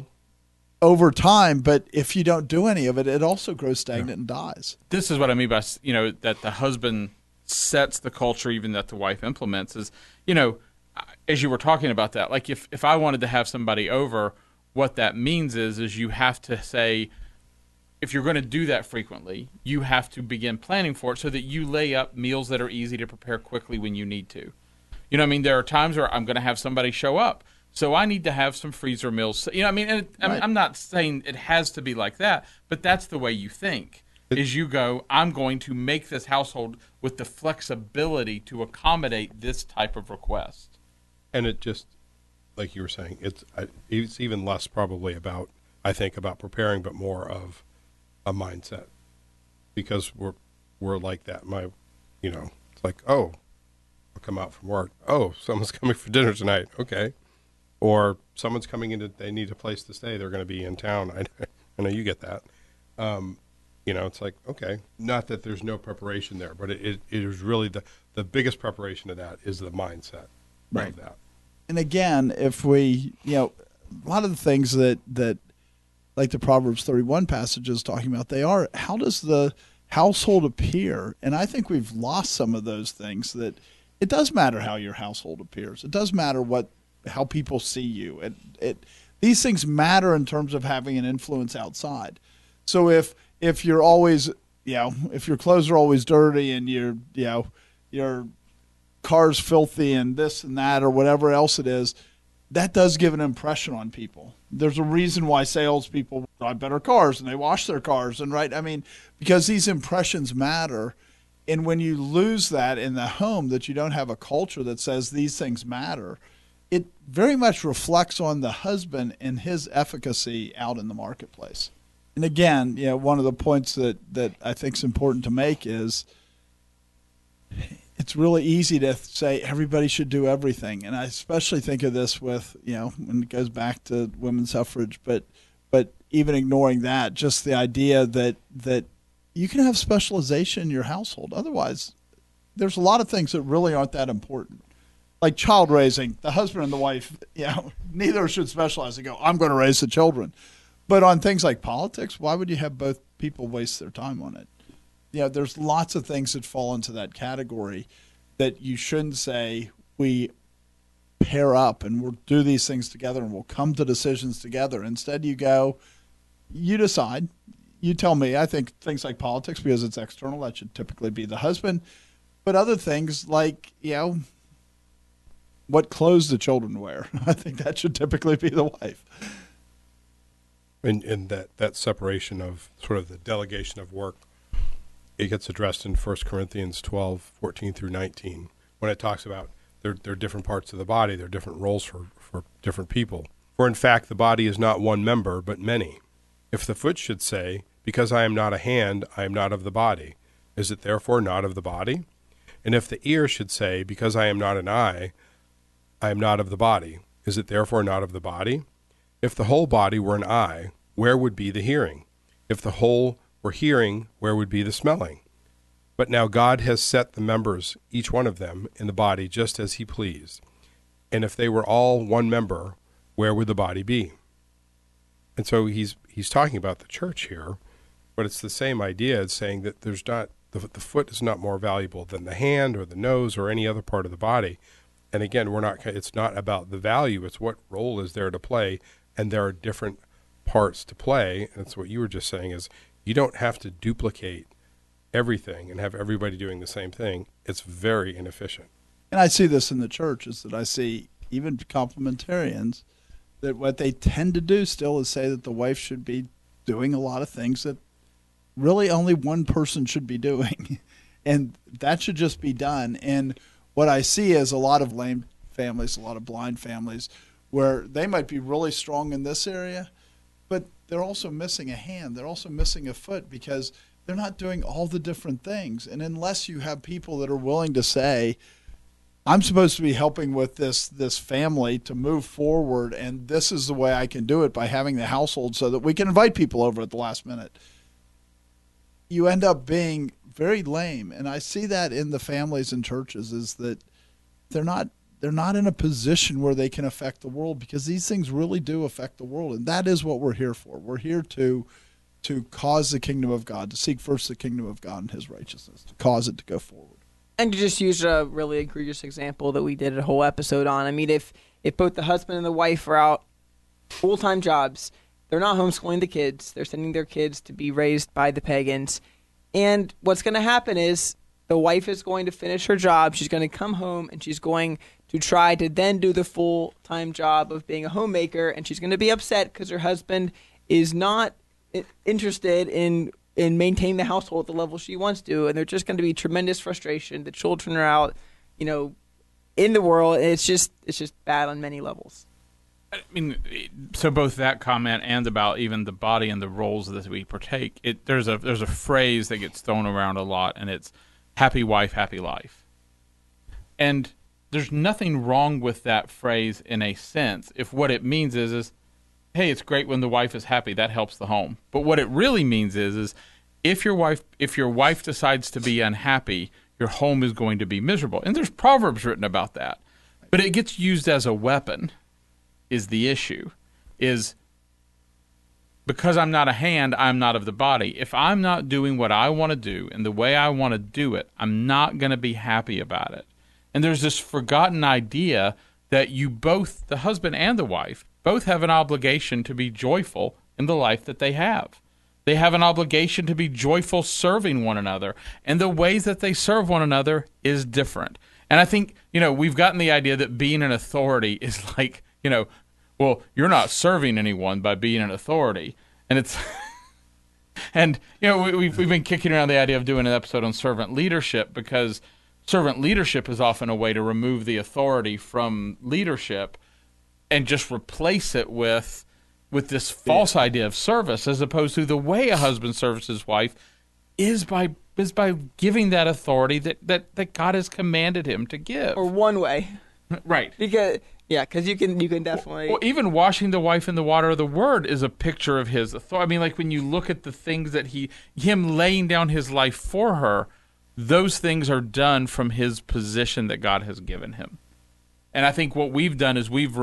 over time, but if you don't do any of it, it also grows stagnant and dies. This is what I mean by, that the husband sets the culture even that the wife implements is, as you were talking about that, like if I wanted to have somebody over, what that means is you have to say, if you're going to do that frequently, you have to begin planning for it so that you lay up meals that are easy to prepare quickly when you need to. There are times where I'm going to have somebody show up, so I need to have some freezer meals. And I'm not saying it has to be like that, but that's the way you think. Is you go, I'm going to make this household with the flexibility to accommodate this type of request. And it just, like you were saying, it's even less probably about preparing, but more of a mindset, because we're like that. It's like, oh, I'll come out from work. Oh, someone's coming for dinner tonight. Okay. Or someone's coming in, they need a place to stay. They're going to be in town. I know you get that. It's like, okay, not that there's no preparation there, but it is really the biggest preparation of that is the mindset of that. And again, if we, a lot of the things that like the Proverbs 31 passage is talking about, how does the household appear? And I think we've lost some of those things, that it does matter how your household appears. It does matter how people see you. These things matter in terms of having an influence outside. So if you're always, if your clothes are always dirty and your car's filthy and this and that or whatever else it is, that does give an impression on people. There's a reason why salespeople drive better cars and they wash their cars, and right? I mean, because these impressions matter. And when you lose that in the home, that you don't have a culture that says these things matter, it very much reflects on the husband and his efficacy out in the marketplace. And again, one of the points that I think is important to make is it's really easy to say everybody should do everything. And I especially think of this with, when it goes back to women's suffrage, but even ignoring that, just the idea that you can have specialization in your household. Otherwise, there's a lot of things that really aren't that important. Like child raising, the husband and the wife, neither should specialize and go, I'm going to raise the children. But on things like politics, why would you have both people waste their time on it? There's lots of things that fall into that category that you shouldn't say we pair up and we'll do these things together and we'll come to decisions together. Instead, you go, you decide. You tell me. I think things like politics, because it's external, that should typically be the husband. But other things like, what clothes the children wear, I think that should typically be the wife. And that separation of sort of the delegation of work, it gets addressed in 1 Corinthians 12:14 through 19, when it talks about there are different parts of the body, there are different roles for different people. For in fact, the body is not one member, but many. If the foot should say, because I am not a hand, I am not of the body, is it therefore not of the body? And if the ear should say, because I am not an eye, I am not of the body, is it therefore not of the body? If the whole body were an eye, where would be the hearing? If the whole were hearing, where would be the smelling? But now God has set the members, each one of them, in the body just as he pleased. And if they were all one member, where would the body be? And so he's talking about the church here, but it's the same idea. It's saying that there's not the foot is not more valuable than the hand or the nose or any other part of the body. And again, it's not about the value. It's what role is there to play, and there are different parts to play. And that's what you were just saying, is you don't have to duplicate everything and have everybody doing the same thing. It's very inefficient. And I see this in the church, is that I see even complementarians that what they tend to do still is say that the wife should be doing a lot of things that really only one person should be doing. And that should just be done. And what I see is a lot of lame families, a lot of blind families, where they might be really strong in this area, but they're also missing a hand. They're also missing a foot because they're not doing all the different things. And unless you have people that are willing to say, I'm supposed to be helping with this family to move forward, and this is the way I can do it by having the household so that we can invite people over at the last minute, you end up being very lame. And I see that in the families and churches, is that they're not in a position where they can affect the world, because these things really do affect the world. And that is what we're here for. We're here to cause the kingdom of God, to seek first the kingdom of God and his righteousness, to cause it to go forward. And to just use a really egregious example that we did a whole episode on. I mean, if both the husband and the wife are out full-time jobs, they're not homeschooling the kids. They're sending their kids to be raised by the pagans. And what's going to happen is the wife is going to finish her job. She's going to come home and she's going to try to then do the full-time job of being a homemaker. And she's going to be upset because her husband is not interested in maintaining the household at the level she wants to. And there's just going to be tremendous frustration. The children are out, in the world. And it's just bad on many levels. I mean, so both that comment and about even the body and the roles that we partake, there's a phrase that gets thrown around a lot, and it's happy wife, happy life. And there's nothing wrong with that phrase in a sense, if what it means is hey, it's great when the wife is happy, that helps the home. But what it really means is if your wife decides to be unhappy, your home is going to be miserable. And there's proverbs written about that. But it gets used as a weapon. Is the issue, is because I'm not a hand, I'm not of the body. If I'm not doing what I want to do and the way I want to do it, I'm not going to be happy about it. And there's this forgotten idea that you both, the husband and the wife, both have an obligation to be joyful in the life that they have. They have an obligation to be joyful serving one another, and the ways that they serve one another is different. And I think, we've gotten the idea that being an authority is like, well, you're not serving anyone by being an authority. And it's, and, we've been kicking around the idea of doing an episode on servant leadership, because servant leadership is often a way to remove the authority from leadership and just replace it with this false idea of service, as opposed to the way a husband serves his wife is by giving that authority that God has commanded him to give. Or one way. Right. Because you can definitely... Well, even washing the wife in the water of the word is a picture of his authority. I mean, like when you look at the things that him laying down his life for her, those things are done from his position that God has given him. And I think what we've done is it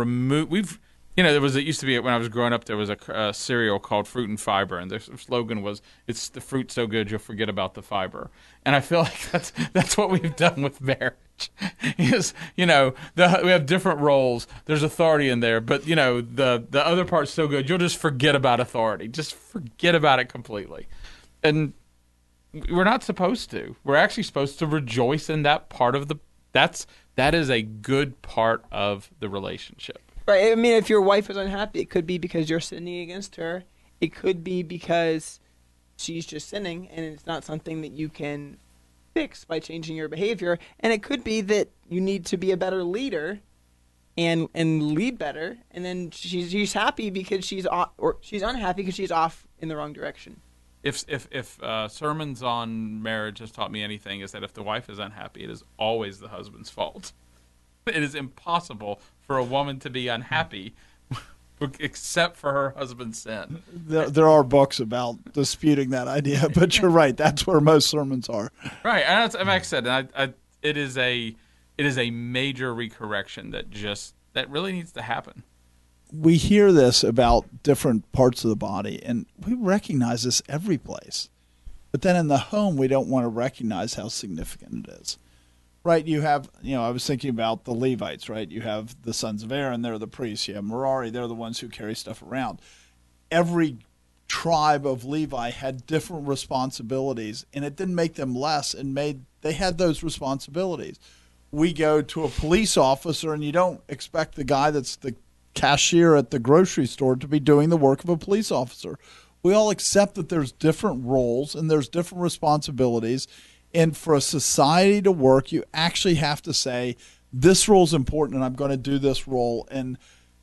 used to be when I was growing up, there was a cereal called Fruit and Fiber, and the slogan was, "It's the fruit so good you'll forget about the fiber." And I feel like that's what we've done with marriage. Is we have different roles. There's authority in there, but the other part's so good you'll just forget about authority. Just forget about it completely. And we're not supposed to. We're actually supposed to rejoice in that part of that is a good part of the relationship. Right. I mean, if your wife is unhappy, it could be because you're sinning against her. It could be because she's just sinning, and it's not something that you can fix by changing your behavior. And it could be that you need to be a better leader and lead better, and then she's happy because she's unhappy because she's off in the wrong direction. If sermons on marriage has taught me anything, is that if the wife is unhappy, it is always the husband's fault. It is impossible for a woman to be unhappy except for her husband's sin. There are books about disputing that idea, but you're right. That's where most sermons are. Right, and that's, like I said, it is a major recorrection that really needs to happen. We hear this about different parts of the body, and we recognize this every place. But then in the home, we don't want to recognize how significant it is. Right, you have, I was thinking about the Levites, right? You have the sons of Aaron, they're the priests. You have Merari, they're the ones who carry stuff around. Every tribe of Levi had different responsibilities, and it didn't make them less. They had those responsibilities. We go to a police officer, and you don't expect the guy that's the cashier at the grocery store to be doing the work of a police officer. We all accept that there's different roles and there's different responsibilities. And for a society to work, you actually have to say, this role is important and I'm going to do this role. And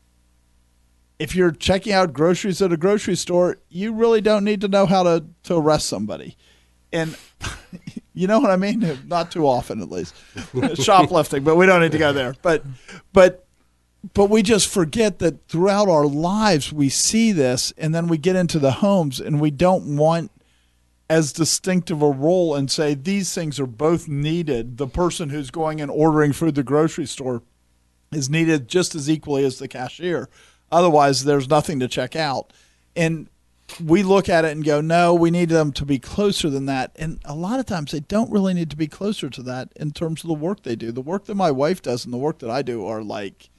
if you're checking out groceries at a grocery store, you really don't need to know how to arrest somebody. And you know what I mean? Not too often, at least. Shoplifting, but we don't need to go there. But we just forget that throughout our lives we see this, and then we get into the homes and we don't want as distinctive a role and say these things are both needed. The person who's going and ordering food at the grocery store is needed just as equally as the cashier. Otherwise, there's nothing to check out. And we look at it and go, no, we need them to be closer than that. And a lot of times they don't really need to be closer to that in terms of the work they do. The work that my wife does and the work that I do are like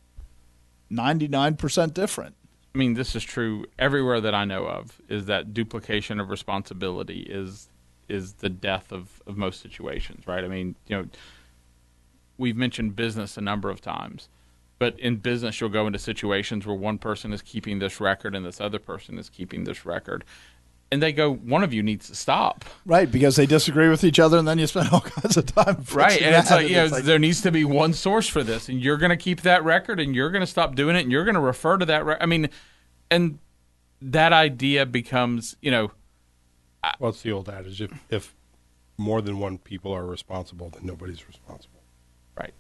99% different. I mean, this is true everywhere that I know of, is that duplication of responsibility is the death of most situations, right? I mean, we've mentioned business a number of times, but in business you'll go into situations where one person is keeping this record and this other person is keeping this record. And they go, one of you needs to stop. Right, because they disagree with each other, and then you spend all kinds of time fixing right, and that. It's like, there needs to be one source for this, and you're going to keep that record, and you're going to stop doing it, and you're going to refer to that. I mean, and that idea becomes, well, it's the old adage: if more than one people are responsible, then nobody's responsible. Right.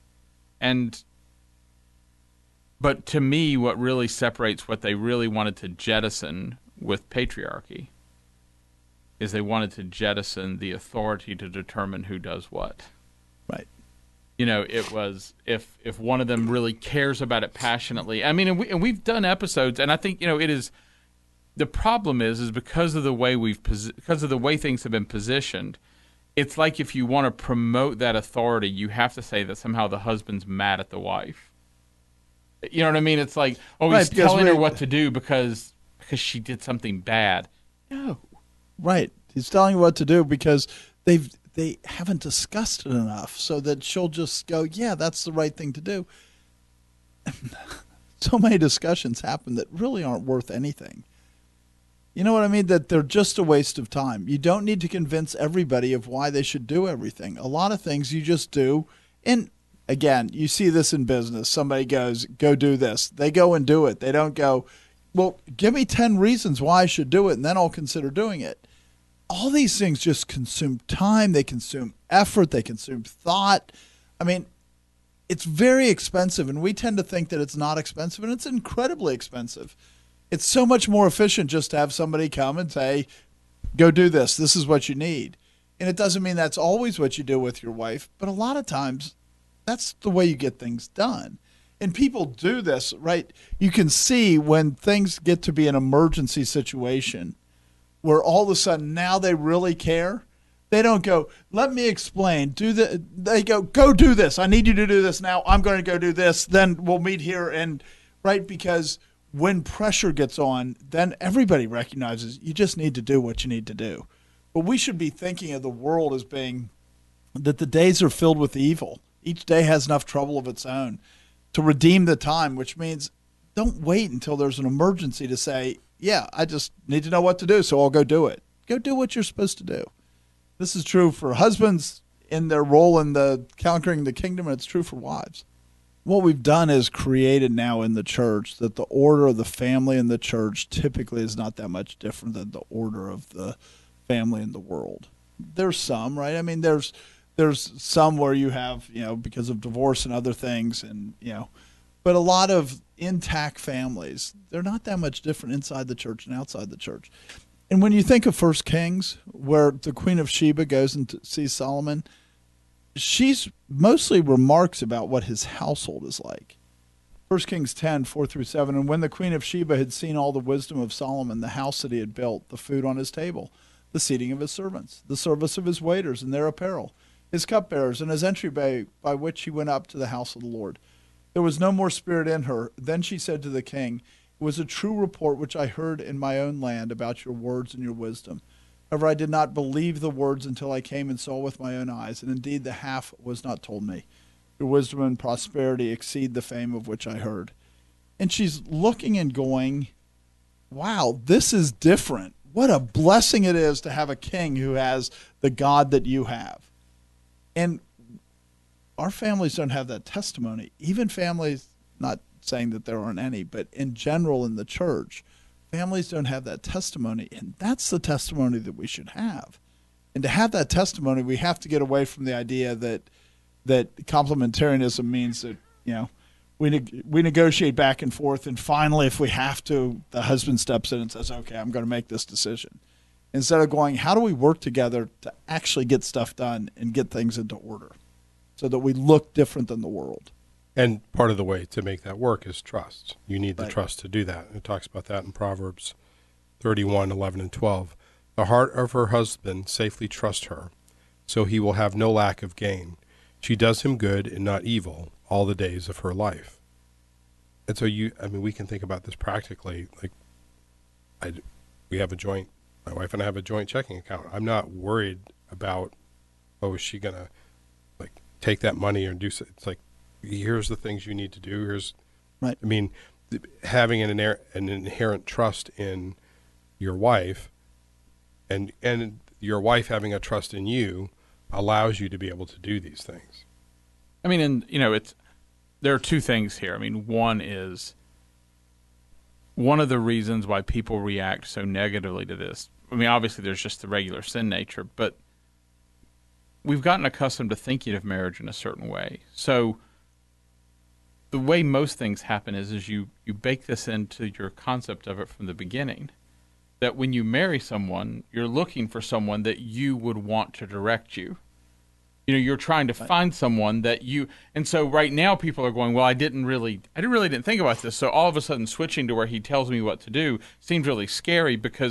But to me, what really separates what they really wanted to jettison with patriarchy is they wanted to jettison the authority to determine who does what. Right. It was if one of them really cares about it passionately. I mean, and we've done episodes, and I think it is. The problem is because of the way things have been positioned, it's like if you want to promote that authority, you have to say that somehow the husband's mad at the wife. You know what I mean? It's like, oh, he's telling her what to do because she did something bad. No. Right. He's telling you what to do because they haven't discussed it enough so that she'll just go, yeah, that's the right thing to do. So many discussions happen that really aren't worth anything. You know what I mean? That they're just a waste of time. You don't need to convince everybody of why they should do everything. A lot of things you just do. And again, you see this in business. Somebody goes, go do this. They go and do it. They don't go, well, give me 10 reasons why I should do it, and then I'll consider doing it. All these things just consume time. They consume effort. They consume thought. I mean, it's very expensive, and we tend to think that it's not expensive, and it's incredibly expensive. It's so much more efficient just to have somebody come and say, go do this. This is what you need. And it doesn't mean that's always what you do with your wife, but a lot of times that's the way you get things done. And people do this, right? You can see when things get to be an emergency situation where all of a sudden now they really care. They don't go, let me explain. They go do this. I need you to do this now. I'm going to go do this. Then we'll meet here. And right, because when pressure gets on, then everybody recognizes you just need to do what you need to do. But we should be thinking of the world as being that the days are filled with evil. Each day has enough trouble of its own to redeem the time, which means don't wait until there's an emergency to say, yeah, I just need to know what to do, so I'll go do it. Go do what you're supposed to do. This is true for husbands in their role in the conquering the kingdom, and it's true for wives. What we've done is created now in the church that the order of the family in the church typically is not that much different than the order of the family in the world. There's some, right? I mean, there's some where you have, because of divorce and other things, and, but a lot of intact families, they're not that much different inside the church and outside the church. And when you think of 1 Kings, where the Queen of Sheba goes and sees Solomon, she's mostly remarks about what his household is like. 1 Kings 10, 4-7, and when the Queen of Sheba had seen all the wisdom of Solomon, the house that he had built, the food on his table, the seating of his servants, the service of his waiters and their apparel, his cupbearers, and his entryway by which he went up to the house of the Lord, there was no more spirit in her. Then she said to the king, it was a true report which I heard in my own land about your words and your wisdom. However, I did not believe the words until I came and saw with my own eyes, and indeed the half was not told me. Your wisdom and prosperity exceed the fame of which I heard. And she's looking and going, wow, this is different. What a blessing it is to have a king who has the God that you have. And our families don't have that testimony. Even families, not saying that there aren't any, but in general in the church, families don't have that testimony, and that's the testimony that we should have. And to have that testimony, we have to get away from the idea that complementarianism means that we negotiate back and forth, and finally, if we have to, the husband steps in and says, "Okay, I'm going to make this decision." Instead of going, how do we work together to actually get stuff done and get things into order, so that we look different than the world. And part of the way to make that work is trust. You need the trust to do that. It talks about that in Proverbs 31, 11, and 12. The heart of her husband safely trusts her, so he will have no lack of gain. She does him good and not evil all the days of her life. And so we can think about this practically. Like, my wife and I have a joint checking account. I'm not worried about, is she going to take that money or do so. It's like, here's the things you need to do. Right. I mean, having an inherent trust in your wife and your wife having a trust in you allows you to be able to do these things. I mean, and there are two things here. I mean, one is one of the reasons why people react so negatively to this. I mean, obviously there's just the regular sin nature, but we've gotten accustomed to thinking of marriage in a certain way. So the way most things happen is you bake this into your concept of it from the beginning, that when you marry someone, you're looking for someone that you would want to direct you. You're trying to find someone that you, and so right now people are going, well, I didn't really think about this. So all of a sudden switching to where he tells me what to do seems really scary because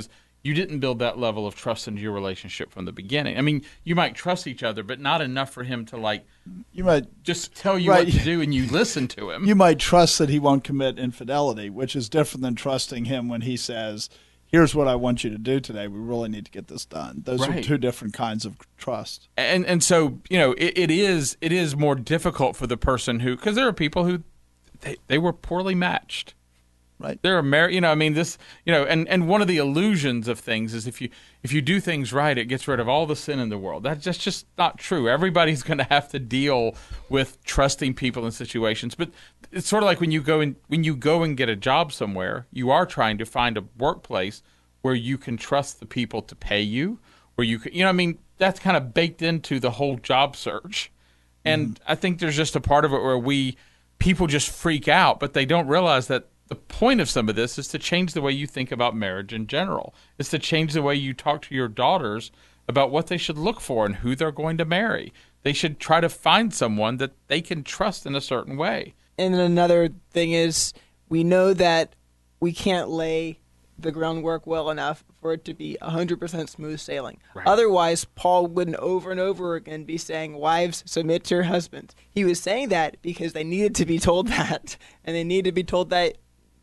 you didn't build that level of trust into your relationship from the beginning. I mean, you might trust each other, but not enough for him to like You might just tell you Right. what to do and you listen to him. you might trust that he won't commit infidelity, which is different than trusting him when he says, "Here's what I want you to do today. We really need to get this done." Those are Right. two different kinds of trust. And so, you know, it is more difficult for the person who, because there are people who they were poorly matched. Right. They're married, you know. I mean, this, you know, and one of the illusions of things is if you do things right, it gets rid of all the sin in the world. That's just not true. Everybody's going to have to deal with trusting people in situations. But it's sort of like when you go and get a job somewhere, you are trying to find a workplace where you can trust the people to pay you, where you can, you know, I mean, that's kind of baked into the whole job search. And I think there's just a part of it where people just freak out, but they don't realize that the point of some of this is to change the way you think about marriage in general. It's to change the way you talk to your daughters about what they should look for and who they're going to marry. They should try to find someone that they can trust in a certain way. And then another thing is, we know that we can't lay the groundwork well enough for it to be 100% smooth sailing. Right. Otherwise, Paul wouldn't over and over again be saying, "Wives, submit to your husbands." He was saying that because they needed to be told that, and they needed to be told that,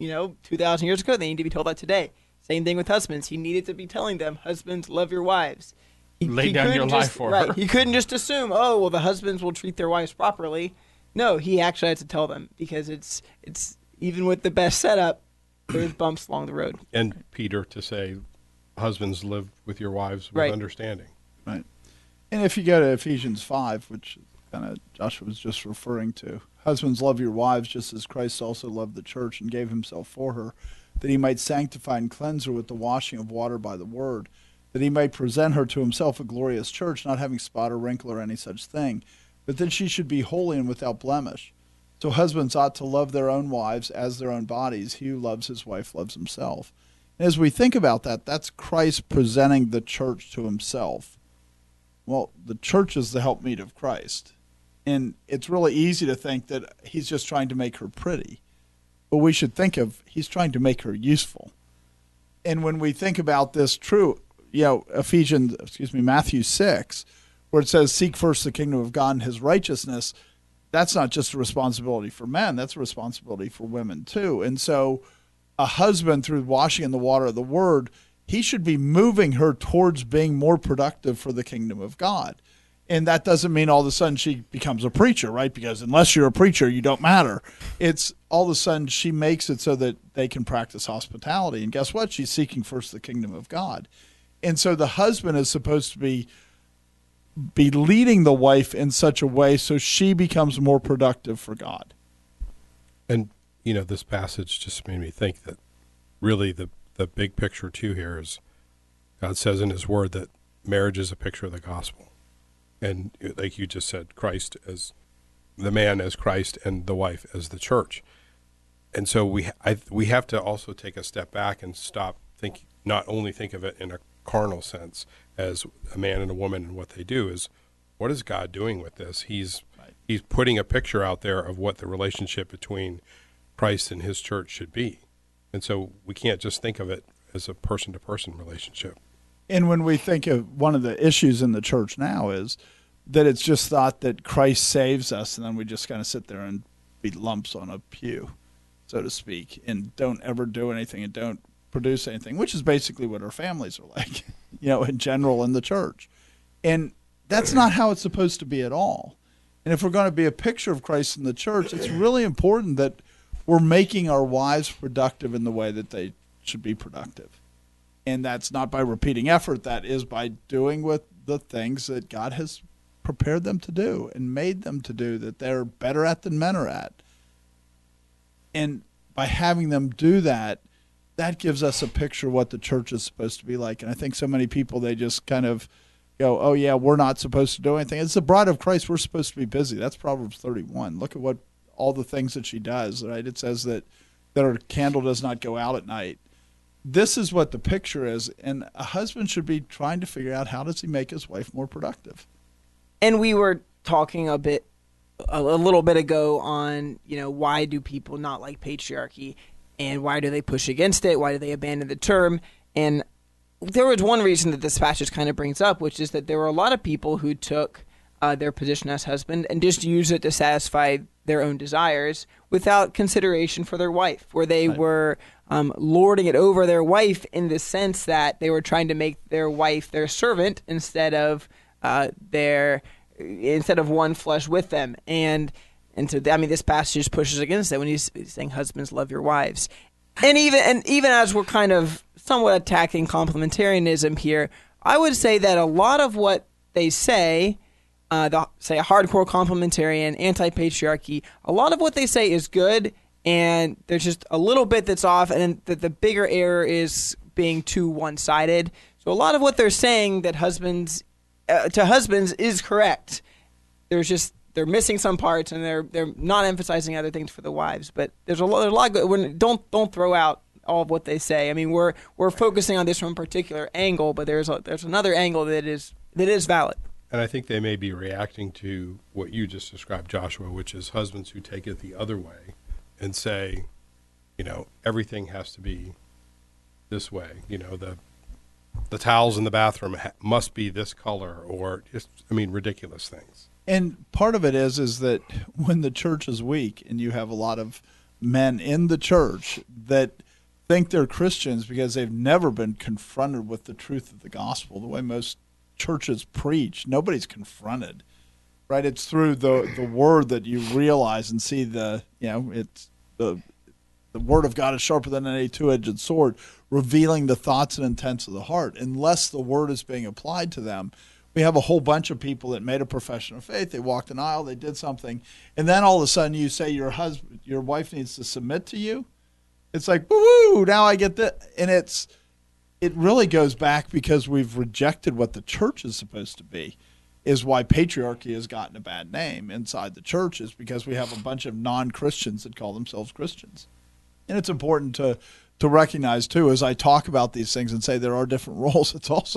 2,000 years ago. They need to be told that today. Same thing with husbands. He needed to be telling them, "Husbands, love your wives." Lay down couldn't your life for right, her. He couldn't just assume, "Oh, well, the husbands will treat their wives properly." No, he actually had to tell them, because it's even with the best setup, there's bumps along the road. And Peter to say, husbands, live with your wives with Right. understanding. Right. And if you go to Ephesians 5, which kind of Joshua was just referring to, husbands, love your wives just as Christ also loved the church and gave himself for her, that he might sanctify and cleanse her with the washing of water by the word, that he might present her to himself a glorious church, not having spot or wrinkle or any such thing, but that she should be holy and without blemish. So husbands ought to love their own wives as their own bodies. He who loves his wife loves himself. And as we think about that, that's Christ presenting the church to himself. Well, the church is the helpmeet of Christ. And it's really easy to think that he's just trying to make her pretty. But we should think of he's trying to make her useful. And when we think about this Matthew 6, where it says, "Seek first the kingdom of God and his righteousness," that's not just a responsibility for men, that's a responsibility for women too. And so a husband, through washing in the water of the word, he should be moving her towards being more productive for the kingdom of God. And that doesn't mean all of a sudden she becomes a preacher, right? Because unless you're a preacher, you don't matter. It's all of a sudden she makes it so that they can practice hospitality. And guess what? She's seeking first the kingdom of God. And so the husband is supposed to be leading the wife in such a way so she becomes more productive for God. And, this passage just made me think that really the big picture too here is God says in his word that marriage is a picture of the gospel. And like you just said, Christ as the man as Christ and the wife as the church. And so we have to also take a step back and not only think of it in a carnal sense as a man and a woman and what they do, is what is God doing with this? He's putting a picture out there of what the relationship between Christ and his church should be. And so we can't just think of it as a person-to-person relationship. And when we think of one of the issues in the church now is that it's just thought that Christ saves us and then we just kind of sit there and be lumps on a pew, so to speak, and don't ever do anything and don't produce anything, which is basically what our families are like, in general in the church. And that's not how it's supposed to be at all. And if we're going to be a picture of Christ in the church, it's really important that we're making our wives productive in the way that they should be productive. And that's not by repeating effort. That is by doing with the things that God has prepared them to do and made them to do, that they're better at than men are at. And by having them do that, that gives us a picture of what the church is supposed to be like. And I think so many people, they just kind of go, "Oh yeah, we're not supposed to do anything." It's the bride of Christ. We're supposed to be busy. That's Proverbs 31. Look at all the things that she does, right? It says that her candle does not go out at night. This is what the picture is. And a husband should be trying to figure out, how does he make his wife more productive? And we were talking a little bit ago on, why do people not like patriarchy, and why do they push against it? Why do they abandon the term? And there was one reason that this passage kind of brings up, which is that there were a lot of people who took their position as husband and just used it to satisfy their own desires without consideration for their wife, where they were lording it over their wife in the sense that they were trying to make their wife their servant instead of one flesh with them. And so, this passage pushes against that when he's saying, "Husbands, love your wives." And even as we're kind of somewhat attacking complementarianism here, I would say that a lot of what they say, say a hardcore complementarian, anti-patriarchy, a lot of what they say is good, and there's just a little bit that's off, and that the bigger error is being too one-sided. So a lot of what they're saying that husbands is correct. They're missing some parts, and they're not emphasizing other things for the wives. But there's a lot good. Don't throw out all of what they say. I mean, we're focusing on this from a particular angle, but there's another angle that is valid. And I think they may be reacting to what you just described, Joshua, which is husbands who take it the other way and say, everything has to be this way. The towels in the bathroom must be this color, or ridiculous things. And part of it is that when the church is weak and you have a lot of men in the church that think they're Christians because they've never been confronted with the truth of the gospel, the way most churches preach, nobody's confronted, right? It's through the word that you realize and see it's the word of God is sharper than any two-edged sword, revealing the thoughts and intents of the heart. Unless the word is being applied to them, we have a whole bunch of people that made a profession of faith. They walked an aisle, they did something, and then all of a sudden you say your wife needs to submit to you. It's like, woo! Now I get that, and it really goes back because we've rejected what the church is supposed to be. Is why patriarchy has gotten a bad name inside the church, is because we have a bunch of non-Christians that call themselves Christians, and it's important to recognize too, as I talk about these things and say there are different roles.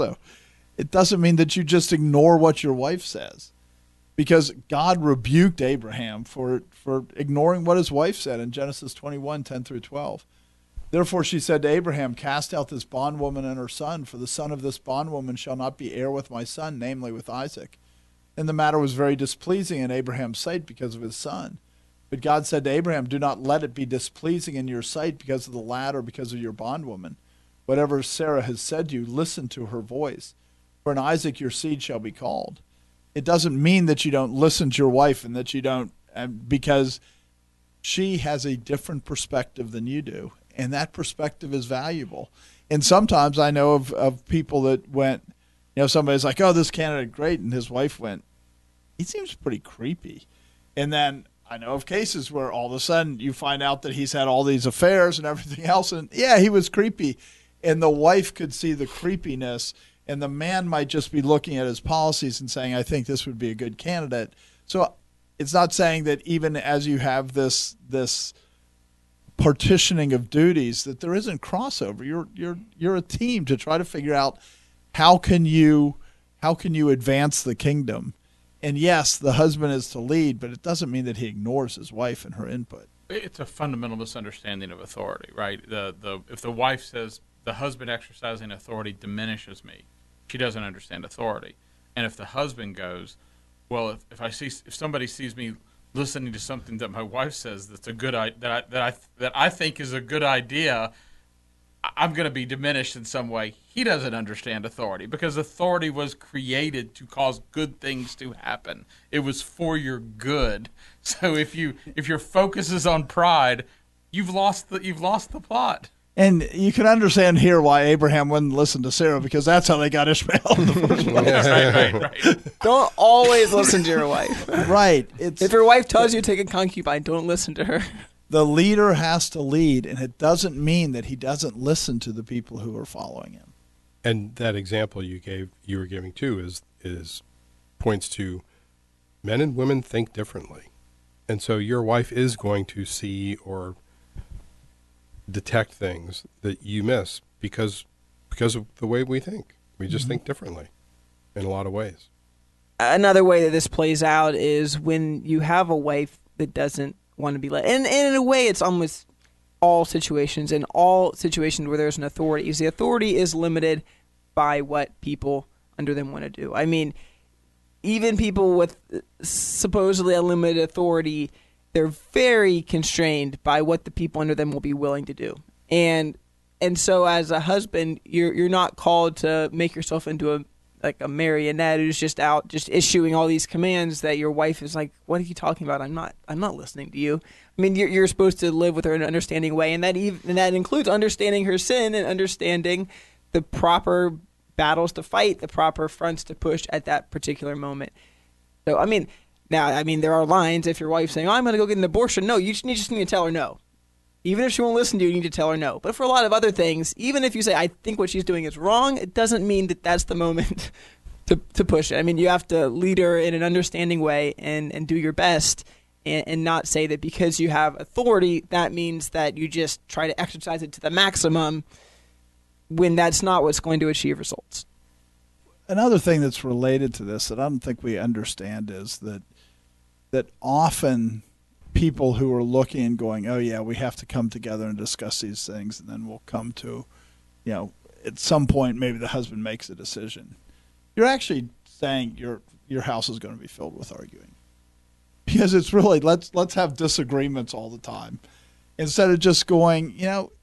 It doesn't mean that you just ignore what your wife says, because God rebuked Abraham for ignoring what his wife said in Genesis 21:10-12. Therefore she said to Abraham, "Cast out this bondwoman and her son, for the son of this bondwoman shall not be heir with my son, namely with Isaac." And the matter was very displeasing in Abraham's sight because of his son. But God said to Abraham, "Do not let it be displeasing in your sight because of the lad or because of your bondwoman. Whatever Sarah has said to you, listen to her voice. For in Isaac your seed shall be called." It doesn't mean that you don't listen to your wife and that you don't, because she has a different perspective than you do, and that perspective is valuable. And sometimes I know of people that went, somebody's like, "Oh, this candidate great," and his wife went, "He seems pretty creepy." And then I know of cases where all of a sudden you find out that he's had all these affairs and everything else, and yeah, he was creepy, and the wife could see the creepiness. And the man might just be looking at his policies and saying, "I think this would be a good candidate." So it's not saying that even as you have this partitioning of duties, that there isn't crossover. You're a team to try to figure out how can you advance the kingdom. And yes, the husband is to lead, but it doesn't mean that he ignores his wife and her input. It's a fundamental misunderstanding of authority, right? If the wife says the husband exercising authority diminishes me, she doesn't understand authority. And if the husband goes, well, if somebody sees me listening to something that my wife says that's a good that I think is a good idea, I'm going to be diminished in some way. He doesn't understand authority, because authority was created to cause good things to happen. It was for your good. So if your focus is on pride, you've lost the plot. And you can understand here why Abraham wouldn't listen to Sarah, because that's how they got Ishmael in the first place. Right. Don't always listen to your wife. Right. If your wife tells you to take a concubine, don't listen to her. The leader has to lead, and it doesn't mean that he doesn't listen to the people who are following him. And that example you were giving too is points to men and women think differently. And so your wife is going to see or detect things that you miss because of the way we think. We just think differently in a lot of ways. Another way that this plays out is when you have a wife that doesn't want to be led. And in a way, it's almost all situations. In all situations where there's an authority, because the authority is limited by what people under them want to do. I mean, even people with supposedly unlimited authority, they're very constrained by what the people under them will be willing to do. And so as a husband, you're not called to make yourself into a marionette who's just out just issuing all these commands that your wife is like, what are you talking about? I'm not listening to you. I mean, you're supposed to live with her in an understanding way, and that includes understanding her sin and understanding the proper battles to fight, the proper fronts to push at that particular moment. So, I mean, there are lines if your wife's saying, I'm going to go get an abortion. No, you just need to tell her no. Even if she won't listen to you, you need to tell her no. But for a lot of other things, even if you say, I think what she's doing is wrong, it doesn't mean that that's the moment to push it. I mean, you have to lead her in an understanding way and do your best and not say that because you have authority, that means that you just try to exercise it to the maximum when that's not what's going to achieve results. Another thing that's related to this that I don't think we understand is that often people who are looking and going, oh yeah, we have to come together and discuss these things, and then we'll come to, at some point maybe the husband makes a decision. You're actually saying your house is going to be filled with arguing, because it's really let's have disagreements all the time instead of just going,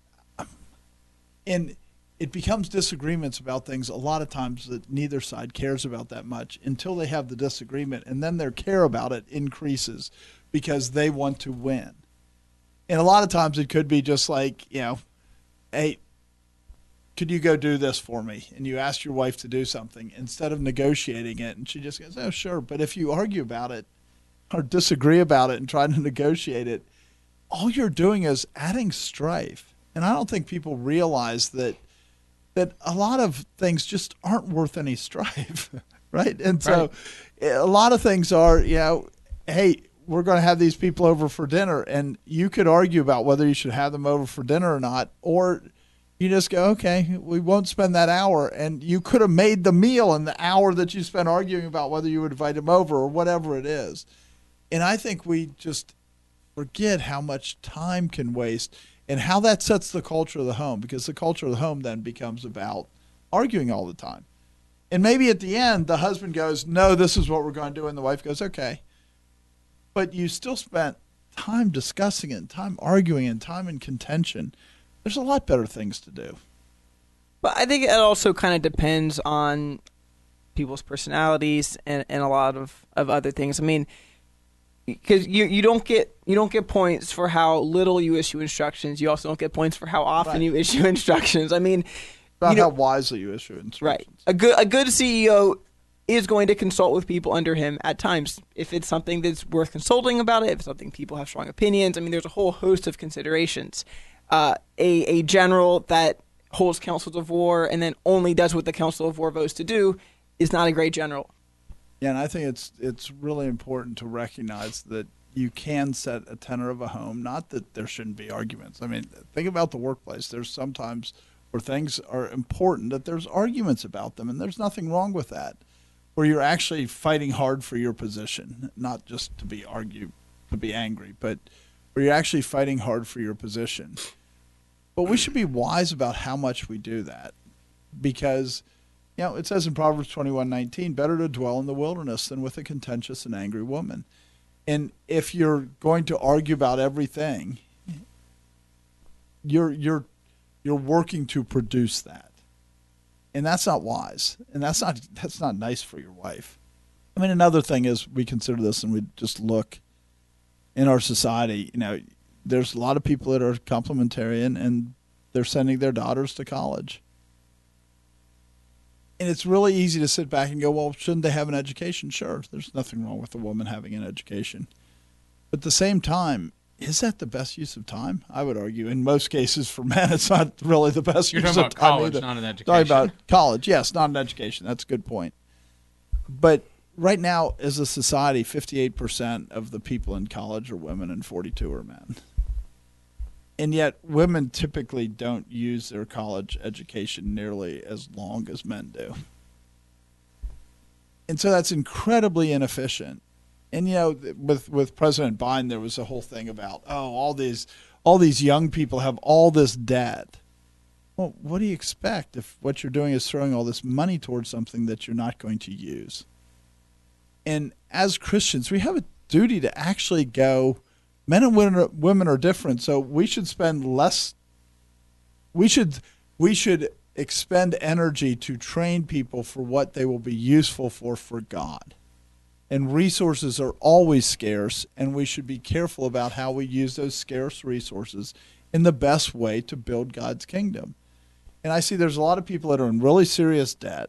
and it becomes disagreements about things a lot of times that neither side cares about that much until they have the disagreement, and then their care about it increases because they want to win. And a lot of times it could be just like, hey, could you go do this for me? And you ask your wife to do something instead of negotiating it, and she just goes, oh, sure. But if you argue about it or disagree about it and try to negotiate it, all you're doing is adding strife. And I don't think people realize that a lot of things just aren't worth any strife, right? And so a lot of things are, hey, we're going to have these people over for dinner, and you could argue about whether you should have them over for dinner or not, or you just go, okay, we won't spend that hour, and you could have made the meal in the hour that you spent arguing about whether you would invite them over or whatever it is. And I think we just forget how much time can waste and how that sets the culture of the home, because the culture of the home then becomes about arguing all the time. And maybe at the end, the husband goes, no, this is what we're going to do, and the wife goes, okay. But you still spent time discussing it, and time arguing, and time in contention. There's a lot better things to do. But I think it also kind of depends on people's personalities and a lot of other things. I mean, because you don't get points for how little you issue instructions. You also don't get points for how often you issue instructions. I mean, about how wisely you issue instructions. Right. A good CEO is going to consult with people under him at times if it's something that's worth consulting about it, if it's something people have strong opinions. I mean, there's a whole host of considerations. A general that holds councils of war and then only does what the council of war votes to do is not a great general. Yeah, and I think it's really important to recognize that you can set a tenor of a home, not that there shouldn't be arguments. I mean, think about the workplace. There's sometimes where things are important that there's arguments about them, and there's nothing wrong with that, where you're actually fighting hard for your position, not just to be angry, but where you're actually fighting hard for your position. But we should be wise about how much we do that, because it says in Proverbs 21:19, better to dwell in the wilderness than with a contentious and angry woman. And if you're going to argue about everything, you're working to produce that. And that's not wise. And that's not nice for your wife. I mean, another thing is we consider this and we just look in our society, there's a lot of people that are complementarian and they're sending their daughters to college. And it's really easy to sit back and go, well, shouldn't they have an education? Sure, there's nothing wrong with a woman having an education. But at the same time, is that the best use of time? I would argue in most cases for men, it's not really the best use of time. You're talking about college, either. not an education. Talking about college, yes, not an education. That's a good point. But right now, as a society, 58% of the people in college are women and 42% are men. And yet women typically don't use their college education nearly as long as men do. And so that's incredibly inefficient. And, with President Biden, there was a whole thing about, all these young people have all this debt. Well, what do you expect if what you're doing is throwing all this money towards something that you're not going to use? And as Christians, we have a duty to actually go, men and women are different, so we should spend less, we should expend energy to train people for what they will be useful for God. And resources are always scarce, and we should be careful about how we use those scarce resources in the best way to build God's kingdom. And I see there's a lot of people that are in really serious debt,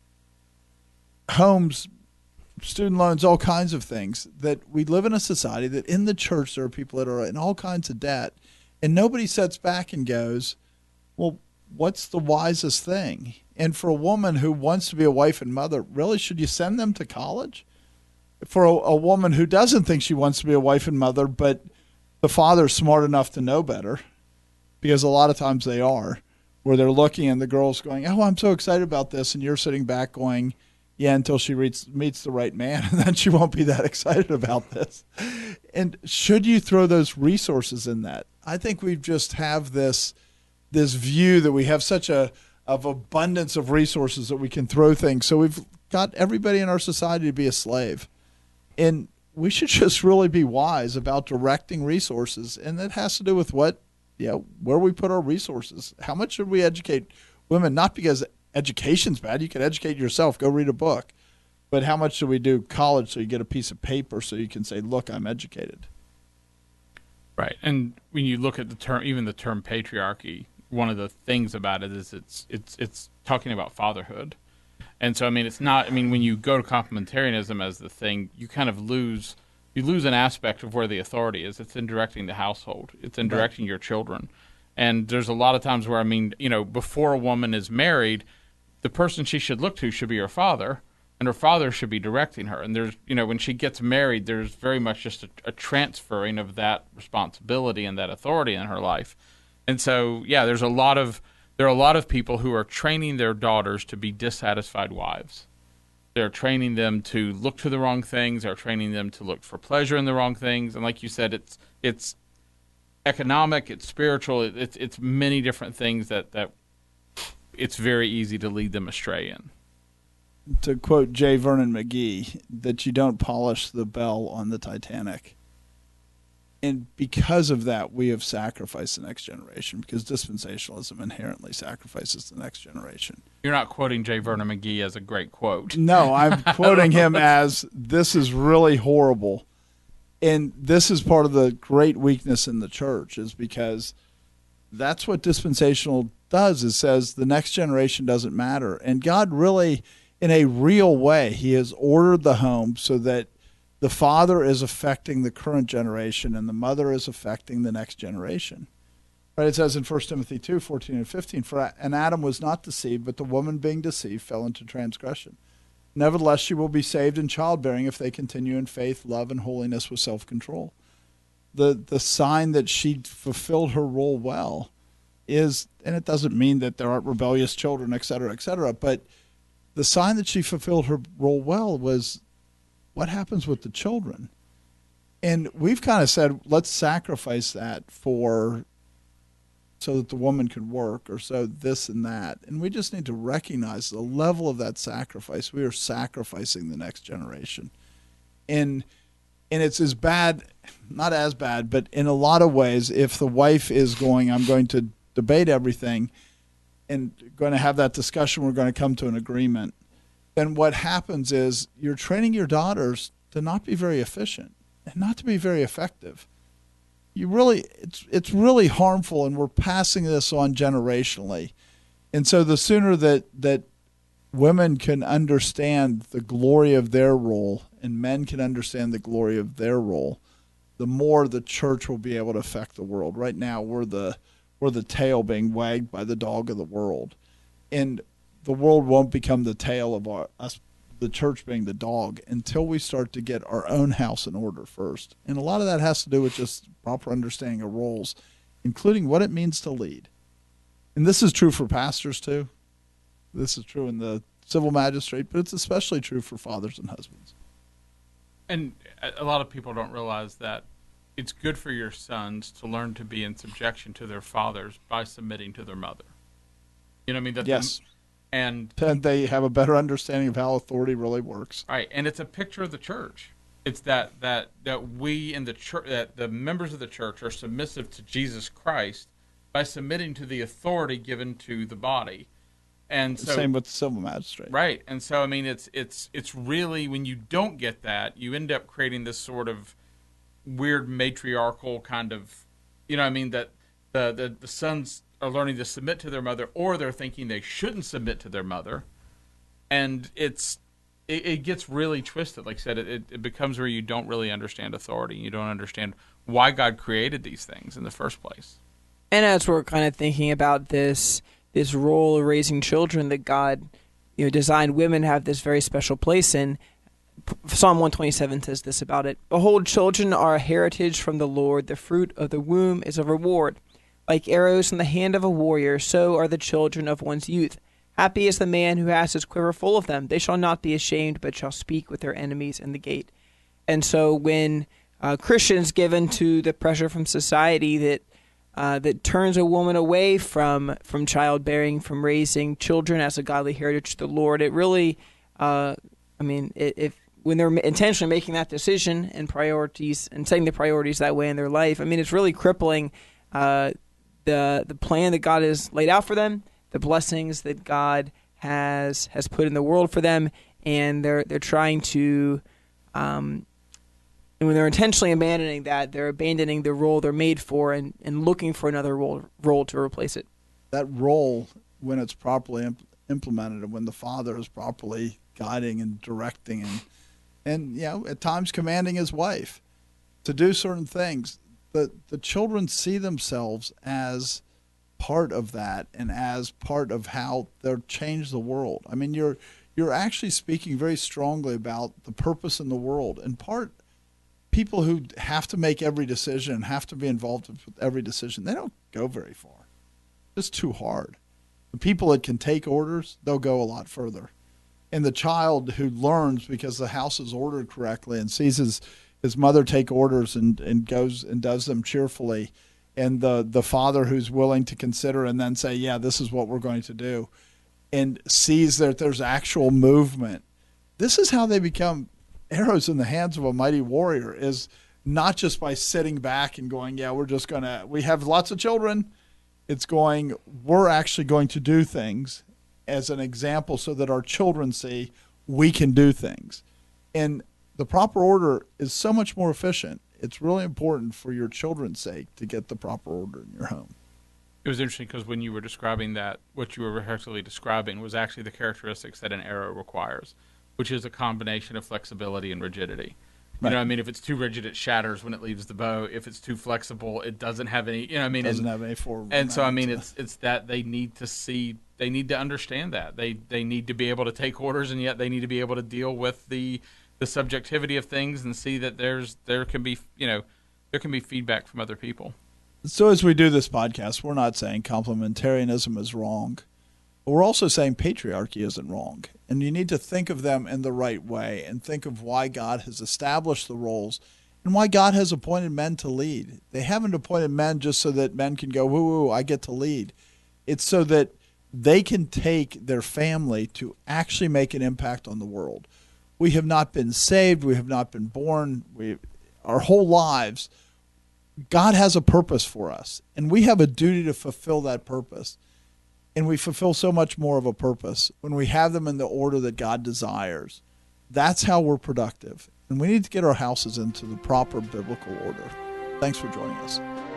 homes, student loans, all kinds of things, that we live in a society that in the church there are people that are in all kinds of debt, and nobody sits back and goes, well, what's the wisest thing? And for a woman who wants to be a wife and mother, really, should you send them to college? For a woman who doesn't think she wants to be a wife and mother, but the father's smart enough to know better, because a lot of times they are, where they're looking and the girl's going, oh, I'm so excited about this, and you're sitting back going, yeah, until she meets the right man, and then she won't be that excited about this. And should you throw those resources in that? I think we just have this view that we have such of abundance of resources that we can throw things. So we've got everybody in our society to be a slave. And we should just really be wise about directing resources. And that has to do with where we put our resources. How much should we educate women? Not because education's bad. You can educate yourself. Go read a book. But how much should we do college so you get a piece of paper so you can say, look, I'm educated? Right. And when you look at the term, even the term patriarchy, one of the things about it is it's talking about fatherhood. And so, I mean, it's not, I mean, when you go to complementarianism as the thing, you kind of lose an aspect of where the authority is. It's in directing the household. It's in directing your children. And there's a lot of times where, I mean, before a woman is married, the person she should look to should be her father, and her father should be directing her. And there's, when she gets married, there's very much just a transferring of that responsibility and that authority in her life. And so, yeah, there are a lot of people who are training their daughters to be dissatisfied wives. They're training them to look to the wrong things. They're training them to look for pleasure in the wrong things. And like you said, it's economic, it's spiritual, it's many different things that it's very easy to lead them astray in. To quote J. Vernon McGee, that you don't polish the bell on the Titanic. And because of that, we have sacrificed the next generation, because dispensationalism inherently sacrifices the next generation. You're not quoting J. Vernon McGee as a great quote. No, I'm quoting him as, this is really horrible. And this is part of the great weakness in the church, is because that's what dispensational does. It says the next generation doesn't matter. And God really, in a real way, he has ordered the home so that the father is affecting the current generation and the mother is affecting the next generation. Right? It says in 1 Timothy 2:14 and 15, for an Adam was not deceived, but the woman being deceived fell into transgression. Nevertheless, she will be saved in childbearing if they continue in faith, love, and holiness with self-control. The sign that she fulfilled her role well is, and it doesn't mean that there aren't rebellious children, et cetera, but the sign that she fulfilled her role well was what happens with the children. And we've kind of said, let's sacrifice that so that the woman can work, or so this and that. And we just need to recognize the level of that sacrifice. We are sacrificing the next generation. And it's as bad, not as bad, but in a lot of ways, if the wife is going, I'm going to debate everything and going to have that discussion, we're going to come to an agreement, then what happens is you're training your daughters to not be very efficient and not to be very effective. It's really harmful, and we're passing this on generationally. And so the sooner that women can understand the glory of their role and men can understand the glory of their role, the more the church will be able to affect the world. Right now, we're the tail being wagged by the dog of the world. And the world won't become the tail of us, the church being the dog, until we start to get our own house in order first. And a lot of that has to do with just proper understanding of roles, including what it means to lead. And this is true for pastors too. This is true in the civil magistrate, but it's especially true for fathers and husbands. And a lot of people don't realize that it's good for your sons to learn to be in subjection to their fathers by submitting to their mother. You know what I mean? Yes. And they have a better understanding of how authority really works. right, and it's a picture of the church. It's that we in the church, that the members of the church are submissive to Jesus Christ by submitting to the authority given to the body. And so, same with the civil magistrate. right. And so, I mean, it's really, when you don't get that, you end up creating this sort of weird matriarchal kind of, you know what I mean, that the sons are learning to submit to their mother, or they're thinking they shouldn't submit to their mother. And it gets really twisted. Like I said, it becomes where you don't really understand authority. You don't understand why God created these things in the first place. And as we're kind of thinking about this role of raising children that God, designed women have this very special place in, Psalm 127 says this about it: "Behold, children are a heritage from the Lord. The fruit of the womb is a reward. Like arrows from the hand of a warrior, so are the children of one's youth. Happy is the man who has his quiver full of them. They shall not be ashamed, but shall speak with their enemies in the gate." And so when Christians given to the pressure from society that turns a woman away from childbearing, from raising children as a godly heritage to the Lord, it really, when they're intentionally making that decision and priorities and setting the priorities that way in their life, it's really crippling the plan that God has laid out for them, the blessings that God has put in the world for them, and they're trying to, and when they're intentionally abandoning that, they're abandoning the role they're made for and looking for another role to replace it. That role, when it's properly implemented, and when the father is properly guiding and directing and at times commanding his wife to do certain things, the children see themselves as part of that and as part of how they'll change the world. You're actually speaking very strongly about the purpose in the world. And people who have to make every decision, have to be involved with every decision, they don't go very far. It's too hard. The people that can take orders, they'll go a lot further. And the child who learns because the house is ordered correctly and sees his mother take orders and goes and does them cheerfully, and the father who's willing to consider and then say, yeah, this is what we're going to do, and sees that there's actual movement. This is how they become arrows in the hands of a mighty warrior, is not just by sitting back and going, yeah, we have lots of children. It's going, we're actually going to do things as an example so that our children see we can do things. And the proper order is so much more efficient. It's really important for your children's sake to get the proper order in your home. It was interesting because when you were describing that, what you were effectively describing was actually the characteristics that an arrow requires, which is a combination of flexibility and rigidity. You know what I mean? If it's too rigid, it shatters when it leaves the bow. If it's too flexible, it doesn't have any, Doesn't have any forward And so, momentum. it's that they need to see, they need to understand that. They need to be able to take orders, and yet they need to be able to deal with the subjectivity of things and see that there can be feedback from other people. So as we do this podcast, we're not saying complementarianism is wrong. But we're also saying patriarchy isn't wrong. And you need to think of them in the right way and think of why God has established the roles and why God has appointed men to lead. They haven't appointed men just so that men can go, woo, I get to lead. It's so that they can take their family to actually make an impact on the world. We have not been saved. We have not been born. Our whole lives, God has a purpose for us, and we have a duty to fulfill that purpose. And we fulfill so much more of a purpose when we have them in the order that God desires. That's how we're productive. And we need to get our houses into the proper biblical order. Thanks for joining us.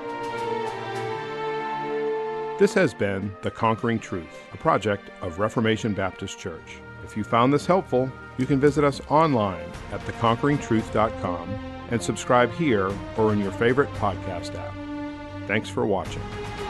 This has been The Conquering Truth, a project of Reformation Baptist Church. If you found this helpful, you can visit us online at theconqueringtruth.com and subscribe here or in your favorite podcast app. Thanks for watching.